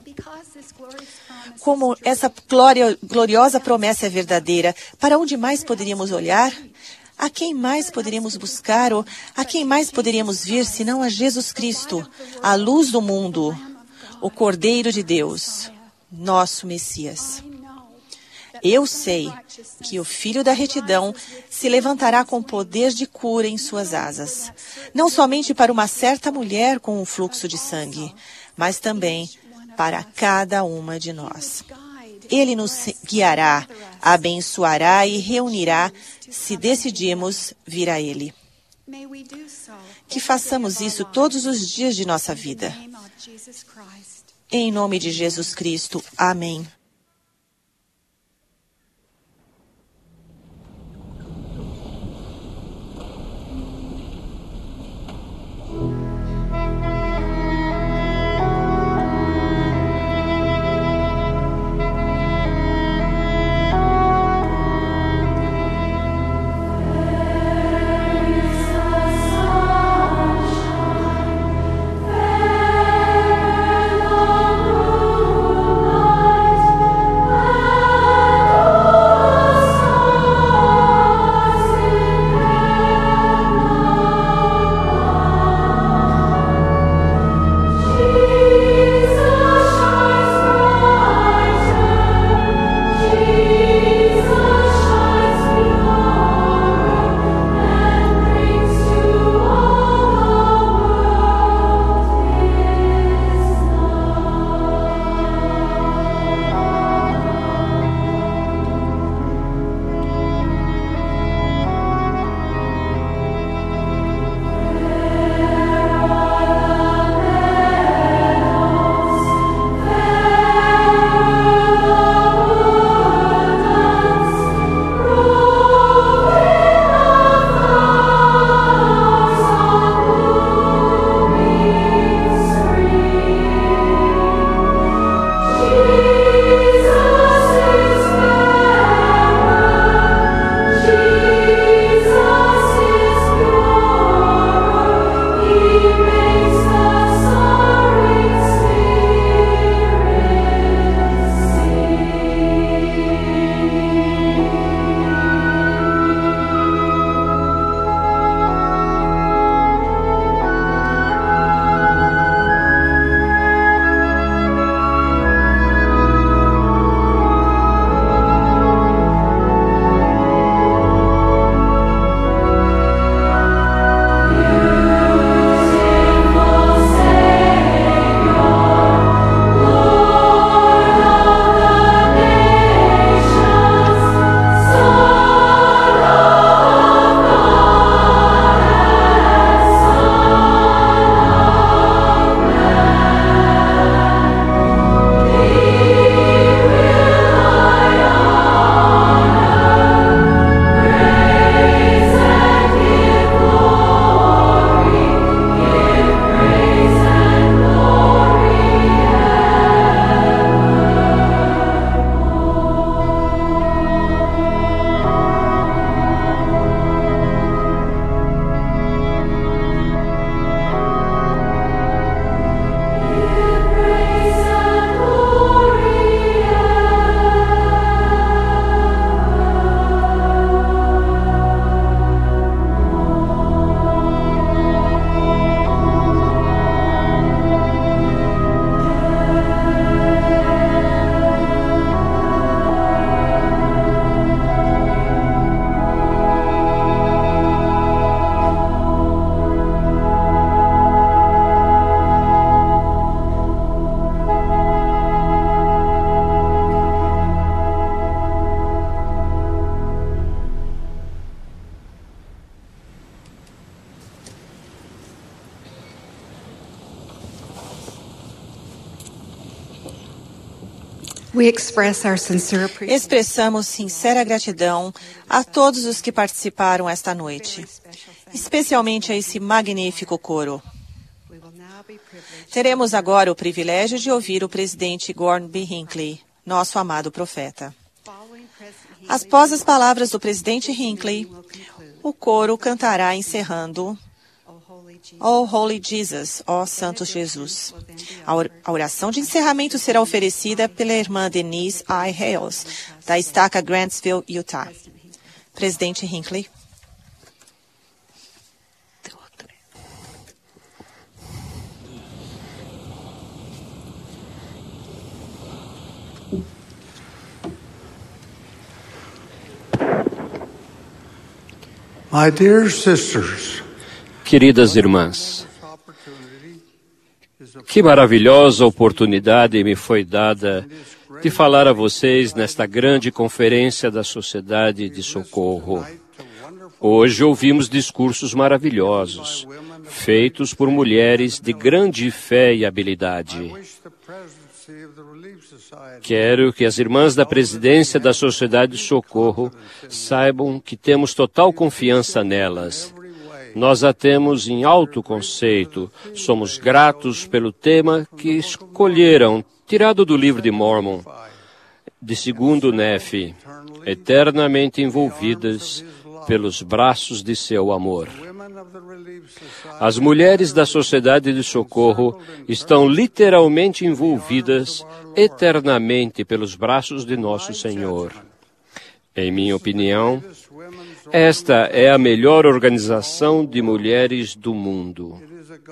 Como essa glória, gloriosa promessa é verdadeira, para onde mais poderíamos olhar? A quem mais poderíamos buscar ou a quem mais poderíamos vir senão a Jesus Cristo, a luz do mundo, o Cordeiro de Deus, nosso Messias? Eu sei que o Filho da Retidão se levantará com poder de cura em suas asas, não somente para uma certa mulher com um fluxo de sangue, mas também para cada uma de nós. Ele nos guiará, abençoará e reunirá se decidirmos vir a Ele. Que façamos isso todos os dias de nossa vida. Em nome de Jesus Cristo. Amém. Expressamos sincera gratidão a todos os que participaram esta noite. especialmente a esse magnífico coro. Teremos agora o privilégio de ouvir o presidente Gordon B. Hinckley, nosso amado profeta. Após as palavras do presidente Hinckley, o coro cantará encerrando Oh Holy Jesus, ó Santo Jesus. A oração de encerramento será oferecida pela irmã Denise I. Hales, da estaca Grantsville, Utah. Presidente Hinckley. My dear sisters, queridas irmãs, que maravilhosa oportunidade me foi dada de falar a vocês nesta grande conferência da Sociedade de Socorro. Hoje ouvimos discursos maravilhosos, feitos por mulheres de grande fé e habilidade. Quero que as irmãs da presidência da Sociedade de Socorro saibam que temos total confiança nelas. Nós a temos em alto conceito. Somos gratos pelo tema que escolheram, tirado do livro de Mormon, de segundo Nefe, eternamente envolvidas pelos braços de seu amor. As mulheres da Sociedade de Socorro estão literalmente envolvidas eternamente pelos braços de nosso Senhor. Em minha opinião, esta é a melhor organização de mulheres do mundo.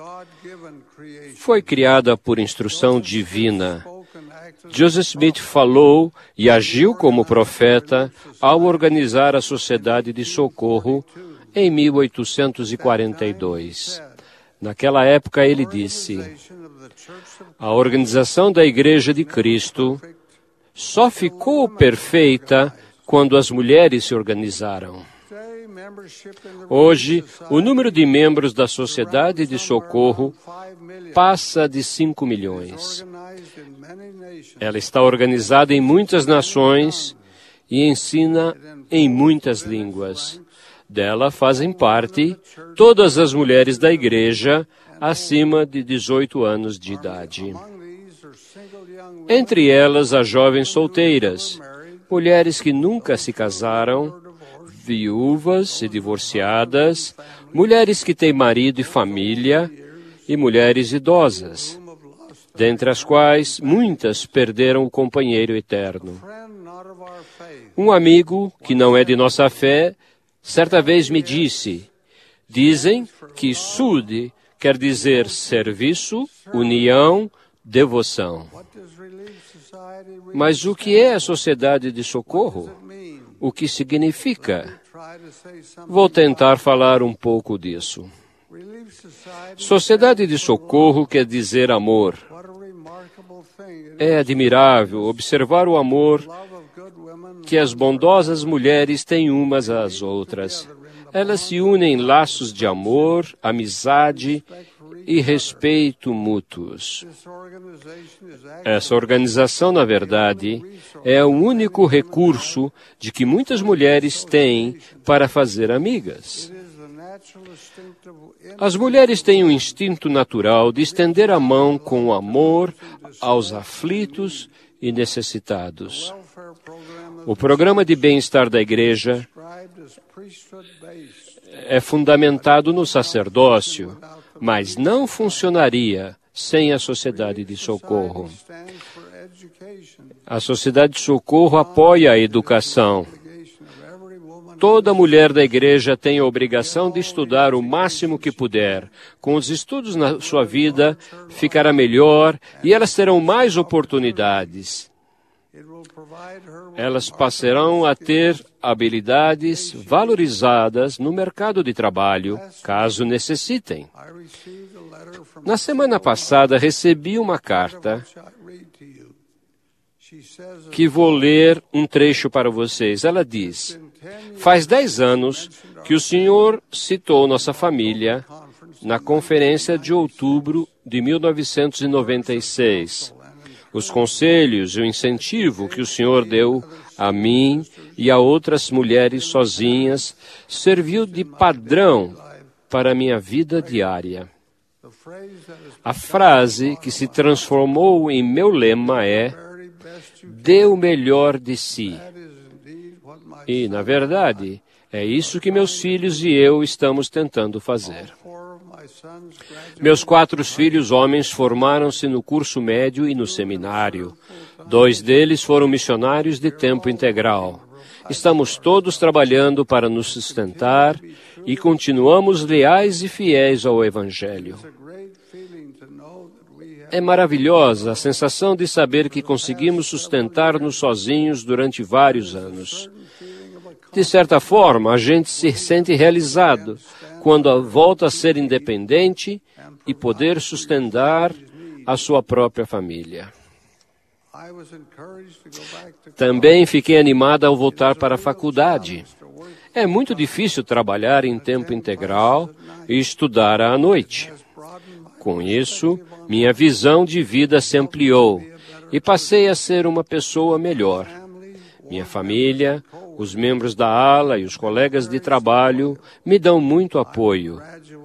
Foi criada por instrução divina. Joseph Smith falou e agiu como profeta ao organizar a Sociedade de Socorro em mil oitocentos e quarenta e dois. Naquela época ele disse: a organização da Igreja de Cristo só ficou perfeita quando as mulheres se organizaram. Hoje, o número de membros da Sociedade de Socorro passa de cinco milhões. Ela está organizada em muitas nações e ensina em muitas línguas. Dela fazem parte todas as mulheres da igreja acima de dezoito anos de idade. Entre elas, as jovens solteiras, mulheres que nunca se casaram, viúvas e divorciadas, mulheres que têm marido e família, e mulheres idosas, dentre as quais muitas perderam o companheiro eterno. Um amigo, que não é de nossa fé, certa vez me disse: dizem que Sud quer dizer serviço, união, devoção. Mas o que é a Sociedade de Socorro? O que significa? Vou tentar falar um pouco disso. Sociedade de Socorro quer dizer amor. É admirável observar o amor que as bondosas mulheres têm umas às outras. Elas se unem em laços de amor, amizade e respeito mútuos. Essa organização, na verdade, é o único recurso de que muitas mulheres têm para fazer amigas. As mulheres têm um instinto natural de estender a mão com amor aos aflitos e necessitados. O programa de bem-estar da igreja é fundamentado no sacerdócio, mas não funcionaria sem a Sociedade de Socorro. A Sociedade de Socorro apoia a educação. Toda mulher da igreja tem a obrigação de estudar o máximo que puder. Com os estudos na sua vida, ficará melhor e elas terão mais oportunidades. Elas passarão a ter habilidades valorizadas no mercado de trabalho, caso necessitem. Na semana passada, recebi uma carta que vou ler um trecho para vocês. Ela diz: faz dez anos que o Senhor citou nossa família na conferência de outubro de mil novecentos e noventa e seis. Os conselhos e o incentivo que o Senhor deu a mim e a outras mulheres sozinhas serviu de padrão para a minha vida diária. A frase que se transformou em meu lema é: dê o melhor de si. E, na verdade, é isso que meus filhos e eu estamos tentando fazer. Meus quatro filhos homens formaram-se no curso médio e no seminário. Dois deles foram missionários de tempo integral. Estamos todos trabalhando para nos sustentar e continuamos leais e fiéis ao Evangelho. É maravilhosa a sensação de saber que conseguimos sustentar-nos sozinhos durante vários anos. De certa forma, a gente se sente realizado quando volta a ser independente e poder sustentar a sua própria família. Também fiquei animada ao voltar para a faculdade. É muito difícil trabalhar em tempo integral e estudar à noite. Com isso, minha visão de vida se ampliou e passei a ser uma pessoa melhor. Minha família, os membros da ala e os colegas de trabalho me dão muito apoio.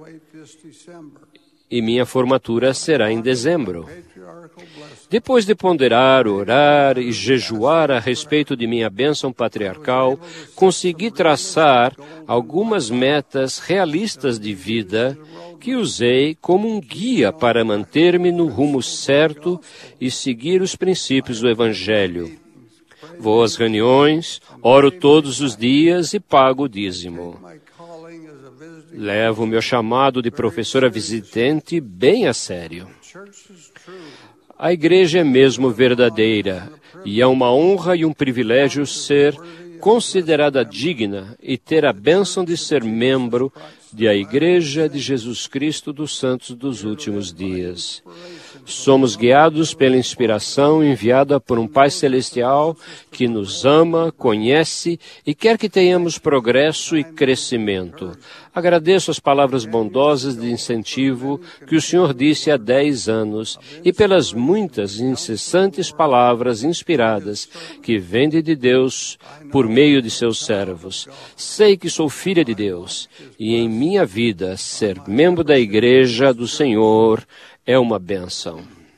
E minha formatura será em dezembro. Depois de ponderar, orar e jejuar a respeito de minha bênção patriarcal, consegui traçar algumas metas realistas de vida que usei como um guia para manter-me no rumo certo e seguir os princípios do Evangelho. Vou às reuniões, oro todos os dias e pago o dízimo. Levo meu chamado de professora visitante bem a sério. A igreja é mesmo verdadeira, e é uma honra e um privilégio ser considerada digna e ter a bênção de ser membro da Igreja de Jesus Cristo dos Santos dos Últimos Dias. Somos guiados pela inspiração enviada por um Pai Celestial que nos ama, conhece e quer que tenhamos progresso e crescimento. Agradeço as palavras bondosas de incentivo que o Senhor disse há dez anos e pelas muitas incessantes palavras inspiradas que vêm de Deus por meio de seus servos. Sei que sou filha de Deus e em minha vida ser membro da Igreja do Senhor é uma bênção.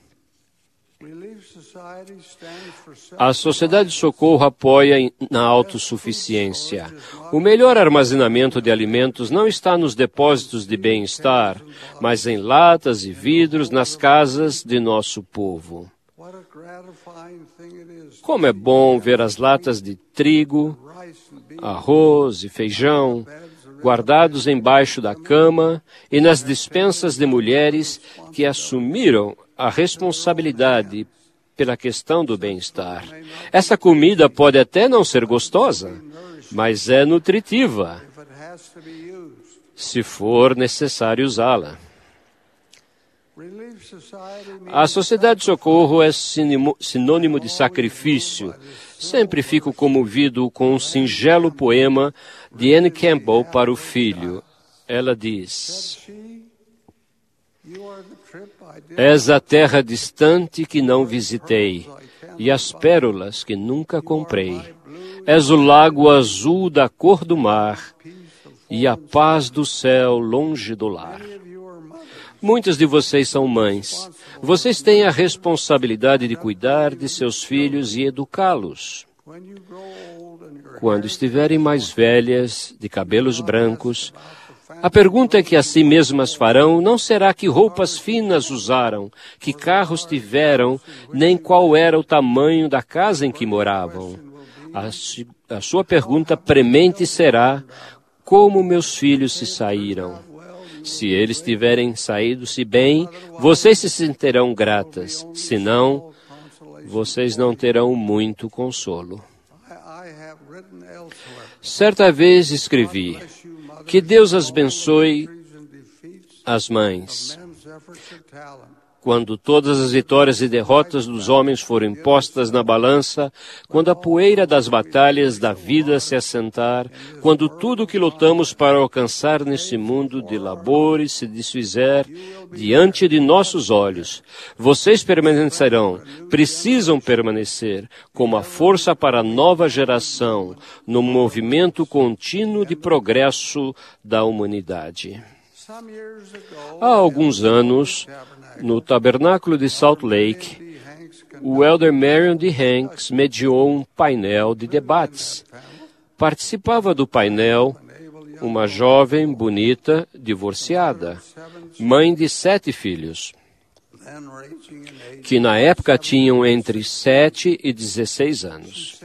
A Sociedade de Socorro apoia na autossuficiência. O melhor armazenamento de alimentos não está nos depósitos de bem-estar, mas em latas e vidros nas casas de nosso povo. Como é bom ver as latas de trigo, arroz e feijão guardados embaixo da cama e nas despensas de mulheres que assumiram a responsabilidade pela questão do bem-estar. Essa comida pode até não ser gostosa, mas é nutritiva, se for necessário usá-la. A Sociedade de Socorro é sinônimo de sacrifício. Sempre fico comovido com um singelo poema de Anne Campbell para o filho. Ela diz: és a terra distante que não visitei, e as pérolas que nunca comprei. És o lago azul da cor do mar, e a paz do céu longe do lar. Muitas de vocês são mães. Vocês têm a responsabilidade de cuidar de seus filhos e educá-los. Quando estiverem mais velhas, de cabelos brancos, a pergunta que a si mesmas farão não será que roupas finas usaram, que carros tiveram, nem qual era o tamanho da casa em que moravam. A, a sua pergunta premente será: como meus filhos se saíram? Se eles tiverem saído-se bem, vocês se sentirão gratas. Se não, vocês não terão muito consolo. Certa vez escrevi: que Deus abençoe as mães. Quando todas as vitórias e derrotas dos homens foram impostas na balança, quando a poeira das batalhas da vida se assentar, quando tudo que lutamos para alcançar nesse mundo de labores se desfizer diante de nossos olhos, vocês permanecerão, precisam permanecer, como a força para a nova geração, no movimento contínuo de progresso da humanidade. Há alguns anos, no tabernáculo de Salt Lake, o elder Marion D. Hanks mediou um painel de debates. Participava do painel uma jovem, bonita, divorciada, mãe de sete filhos, que na época tinham entre sete e dezesseis anos.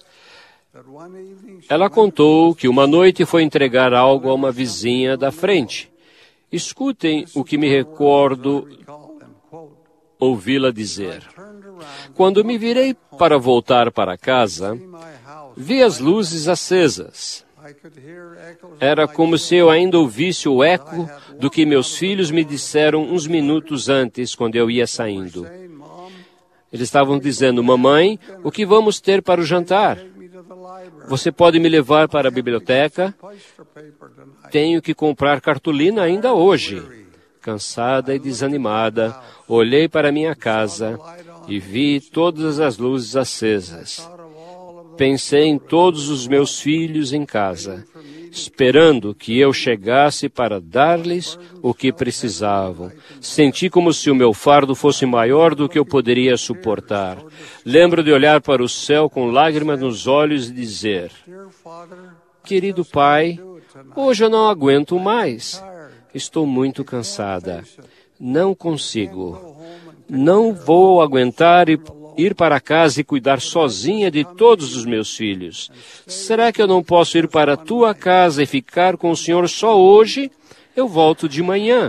Ela contou que uma noite foi entregar algo a uma vizinha da frente. Escutem o que me recordo ouvi-la dizer. Quando me virei para voltar para casa, vi as luzes acesas. Era como se eu ainda ouvisse o eco do que meus filhos me disseram uns minutos antes, quando eu ia saindo. Eles estavam dizendo: mamãe, o que vamos ter para o jantar? Você pode me levar para a biblioteca? Tenho que comprar cartolina ainda hoje. Cansada e desanimada, olhei para minha casa e vi todas as luzes acesas. Pensei em todos os meus filhos em casa, esperando que eu chegasse para dar-lhes o que precisavam. Senti como se o meu fardo fosse maior do que eu poderia suportar. Lembro de olhar para o céu com lágrimas nos olhos e dizer: querido Pai, hoje eu não aguento mais. Estou muito cansada. Não consigo. Não vou aguentar e ir para casa e cuidar sozinha de todos os meus filhos. Será que eu não posso ir para a tua casa e ficar com o Senhor só hoje? Eu volto de manhã.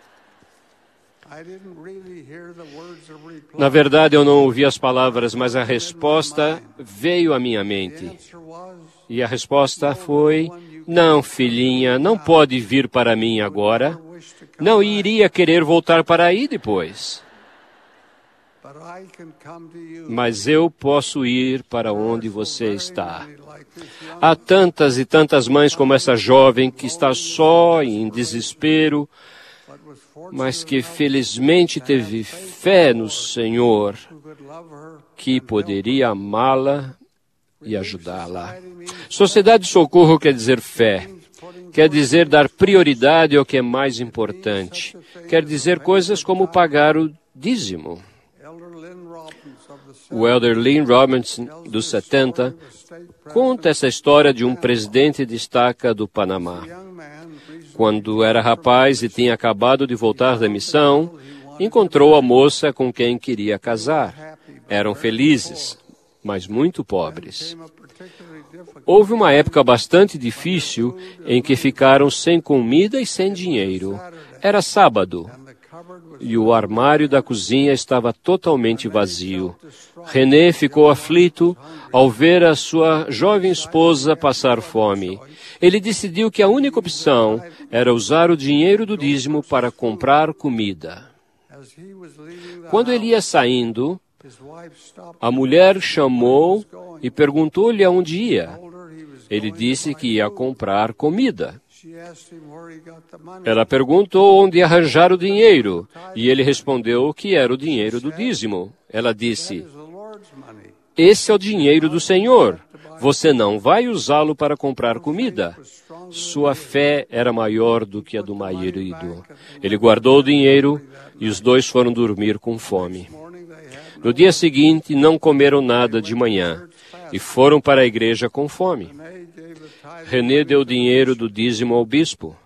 Na verdade, eu não ouvi as palavras, mas a resposta veio à minha mente. E a resposta foi: não, filhinha, não pode vir para mim agora. Não iria querer voltar para aí depois. Mas eu posso ir para onde você está. Há tantas e tantas mães como essa jovem que está só e em desespero, mas que felizmente teve fé no Senhor, que poderia amá-la e ajudá-la. Sociedade de socorro quer dizer fé. Quer dizer dar prioridade ao que é mais importante. Quer dizer coisas como pagar o dízimo. O elder Lynn Robinson, dos setenta, conta essa história de um presidente de estaca do Panamá. Quando era rapaz e tinha acabado de voltar da missão, encontrou a moça com quem queria casar. Eram felizes, mas muito pobres. Houve uma época bastante difícil em que ficaram sem comida e sem dinheiro. Era sábado e o armário da cozinha estava totalmente vazio. René ficou aflito ao ver a sua jovem esposa passar fome. Ele decidiu que a única opção era usar o dinheiro do dízimo para comprar comida. Quando ele ia saindo, a mulher chamou e perguntou-lhe aonde ia. Ele disse que ia comprar comida. Ela perguntou onde ia arranjar o dinheiro, e ele respondeu que era o dinheiro do dízimo. Ela disse: esse é o dinheiro do Senhor. Você não vai usá-lo para comprar comida. Sua fé era maior do que a do marido. Ele guardou o dinheiro e os dois foram dormir com fome. No dia seguinte, não comeram nada de manhã e foram para a igreja com fome. René deu dinheiro do dízimo ao bispo,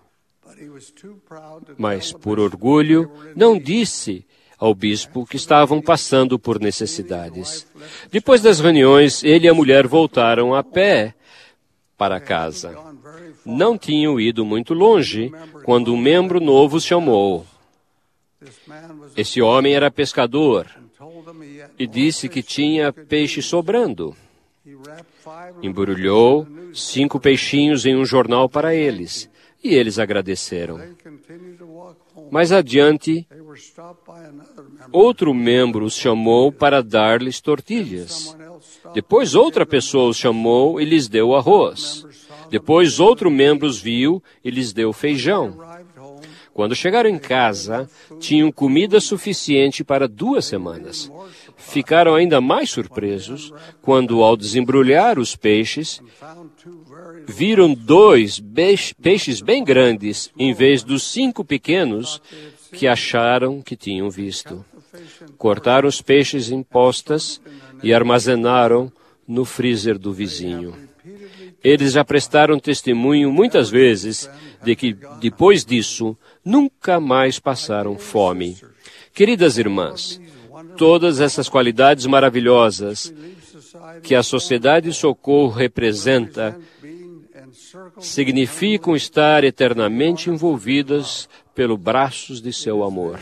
mas, por orgulho, não disse ao bispo que estavam passando por necessidades. Depois das reuniões, ele e a mulher voltaram a pé para casa. Não tinham ido muito longe quando um membro novo os chamou. Esse homem era pescador e disse que tinha peixe sobrando. Embrulhou cinco peixinhos em um jornal para eles, e eles agradeceram. Mais adiante, outro membro os chamou para dar-lhes tortilhas. Depois outra pessoa os chamou e lhes deu arroz. Depois outro membro os viu e lhes deu feijão. Quando chegaram em casa, tinham comida suficiente para duas semanas. Ficaram ainda mais surpresos quando, ao desembrulhar os peixes, viram dois peixes bem grandes, em vez dos cinco pequenos que acharam que tinham visto. Cortaram os peixes em postas e armazenaram no freezer do vizinho. Eles já prestaram testemunho muitas vezes de que, depois disso, nunca mais passaram fome. Queridas irmãs, todas essas qualidades maravilhosas que a Sociedade de Socorro representa significam estar eternamente envolvidas pelo braços de seu amor.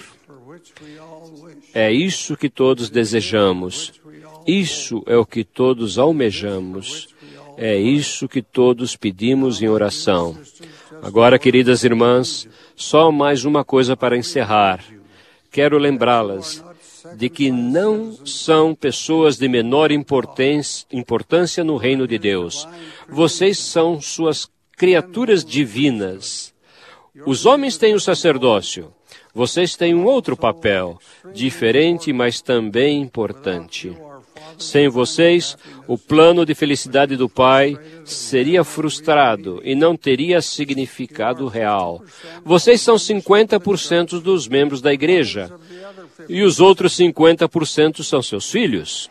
É isso que todos desejamos. Isso é o que todos almejamos. É isso que todos pedimos em oração. Agora, queridas irmãs, só mais uma coisa para encerrar. Quero lembrá-las de que não são pessoas de menor importância no reino de Deus. Vocês são suas criaturas divinas. Os homens têm o sacerdócio. Vocês têm um outro papel, diferente, mas também importante. Sem vocês, o plano de felicidade do Pai seria frustrado e não teria significado real. Vocês são cinquenta por cento dos membros da igreja e os outros cinquenta por cento são seus filhos.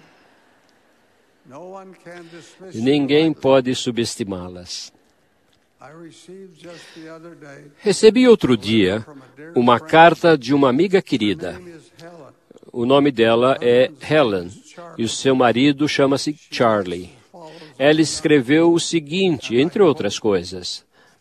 Ninguém pode subestimá-las. Recebi outro dia uma carta de uma amiga querida. O nome dela é Helen e o seu marido chama-se Charlie. Ela escreveu o seguinte, entre outras coisas.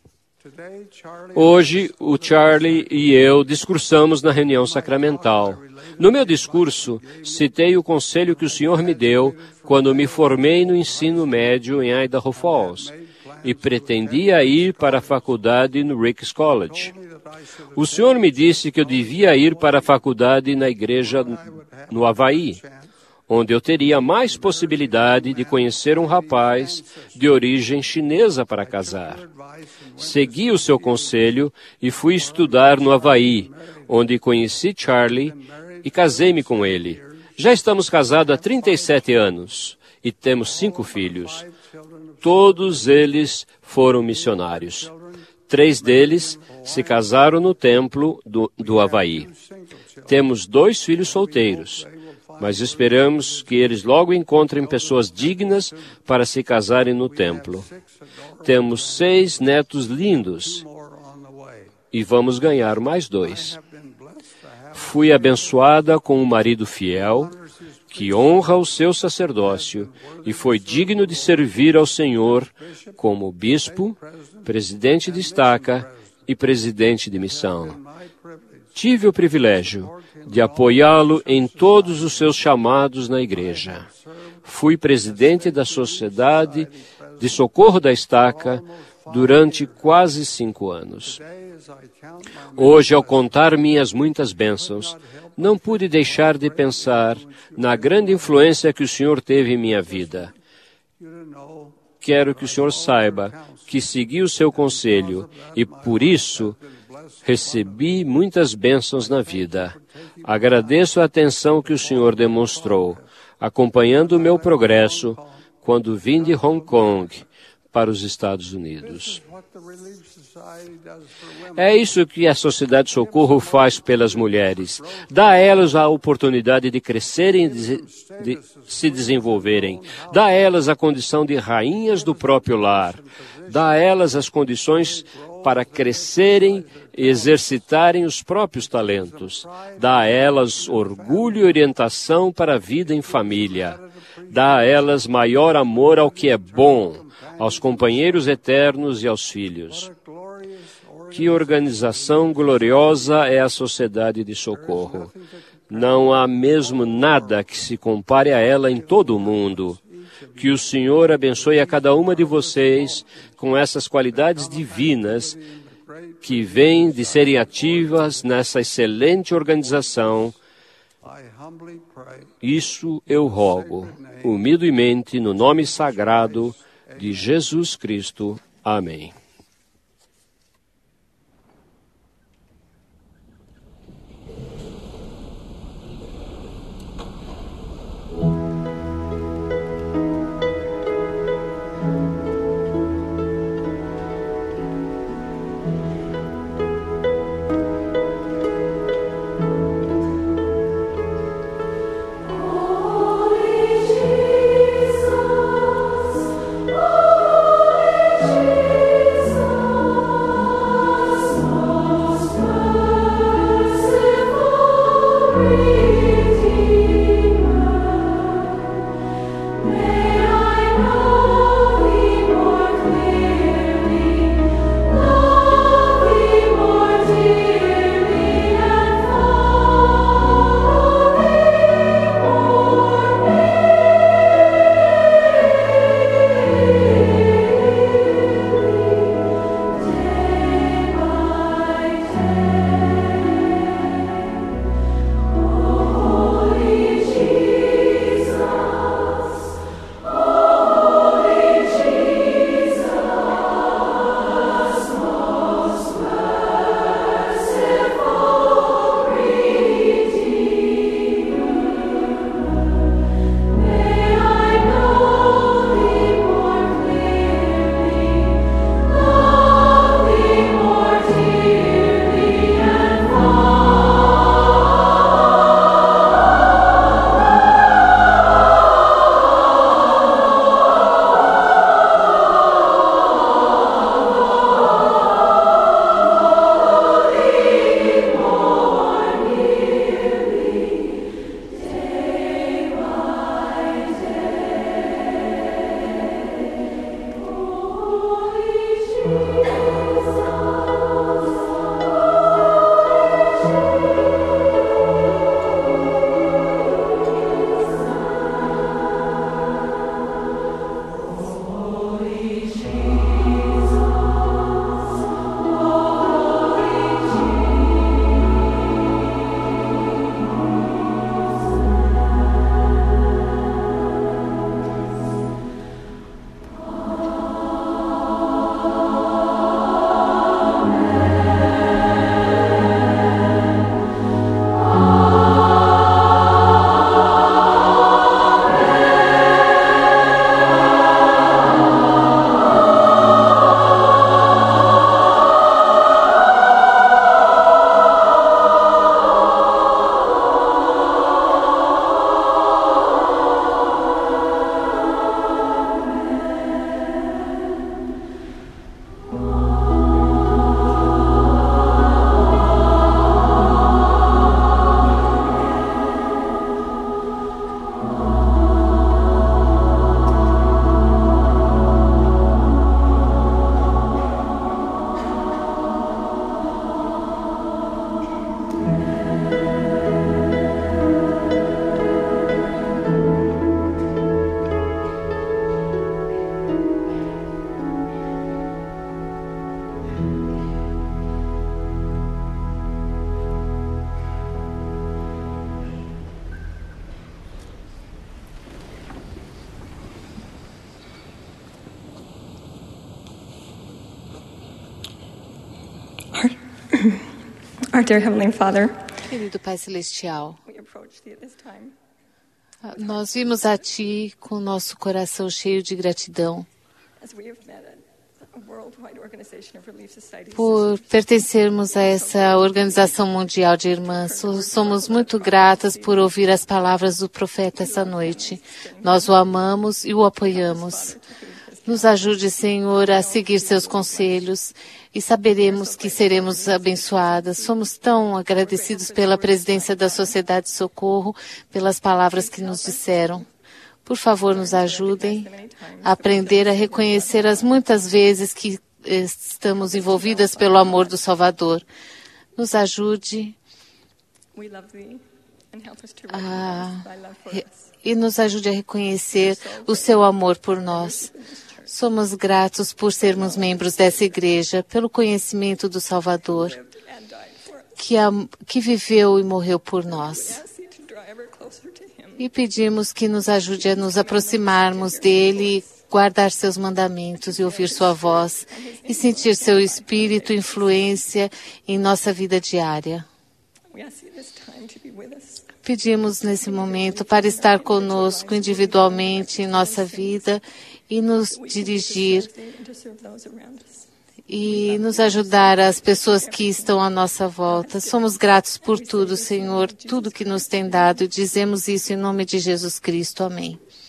Hoje, o Charlie e eu discursamos na reunião sacramental. No meu discurso, citei o conselho que o Senhor me deu quando me formei no ensino médio em Idaho Falls e pretendia ir para a faculdade no Ricks College. O Senhor me disse que eu devia ir para a faculdade na igreja no Havaí, onde eu teria mais possibilidade de conhecer um rapaz de origem chinesa para casar. Segui o seu conselho e fui estudar no Havaí, onde conheci Charlie e casei-me com ele. Já estamos casados há trinta e sete anos e temos cinco filhos. Todos eles foram missionários. Três deles se casaram no templo do, do Havaí. Temos dois filhos solteiros, mas esperamos que eles logo encontrem pessoas dignas para se casarem no templo. Temos seis netos lindos e vamos ganhar mais dois. Fui abençoada com um marido fiel, que honra o seu sacerdócio e foi digno de servir ao Senhor como bispo, presidente de estaca e presidente de missão. Tive o privilégio de apoiá-lo em todos os seus chamados na igreja. Fui presidente da Sociedade de Socorro da Estaca durante quase cinco anos. Hoje, ao contar minhas muitas bênçãos, não pude deixar de pensar na grande influência que o Senhor teve em minha vida. Quero que o Senhor saiba que segui o seu conselho e, por isso, recebi muitas bênçãos na vida. Agradeço a atenção que o Senhor demonstrou, acompanhando o meu progresso quando vim de Hong Kong para os Estados Unidos. É isso que a Sociedade de Socorro faz pelas mulheres. Dá a elas a oportunidade de crescerem e de, de se desenvolverem. Dá a elas a condição de rainhas do próprio lar. Dá a elas as condições para crescerem e exercitarem os próprios talentos. Dá a elas orgulho e orientação para a vida em família. Dá a elas maior amor ao que é bom, aos companheiros eternos e aos filhos. Que organização gloriosa é a Sociedade de Socorro. Não há mesmo nada que se compare a ela em todo o mundo. Que o Senhor abençoe a cada uma de vocês com essas qualidades divinas que vêm de serem ativas nessa excelente organização. Isso eu rogo, humildemente, no nome sagrado de Jesus Cristo. Amém. Our dear Heavenly Father, Querido Pai Celestial, we approach Thee at this time. nós vimos a Ti com nosso coração cheio de gratidão As we have met a worldwide organization of Relief Society por pertencermos a essa organização mundial de irmãs. So- Somos muito gratas por ouvir as palavras do profeta essa noite. Nós o amamos e o apoiamos. Nos ajude, Senhor, a seguir seus conselhos e saberemos que seremos abençoadas. Somos tão agradecidos pela presidência da Sociedade de Socorro, pelas palavras que nos disseram. Por favor, nos ajudem a aprender a reconhecer as muitas vezes que eh, estamos envolvidas pelo amor do Salvador. Nos ajude We love Thee and help us to a, recognize Thy love for re- us. e nos ajude a reconhecer o seu amor por nós. Somos gratos por sermos membros dessa igreja, pelo conhecimento do Salvador, And died for us. que, am- que viveu e morreu por nós. Ask Thee to draw ever closer to Him. E pedimos que nos ajude a nos aproximarmos dele, guardar seus mandamentos e ouvir sua voz, e sentir seu espírito e influência em nossa vida diária. We ask Thee this time to be with us. Pedimos nesse momento para estar conosco individualmente em nossa vida e nos dirigir And to serve those around us. e nos ajudar as pessoas que estão à nossa volta. Somos gratos por tudo, Senhor, tudo que nos tem dado, e dizemos isso em nome de Jesus Cristo. Amém.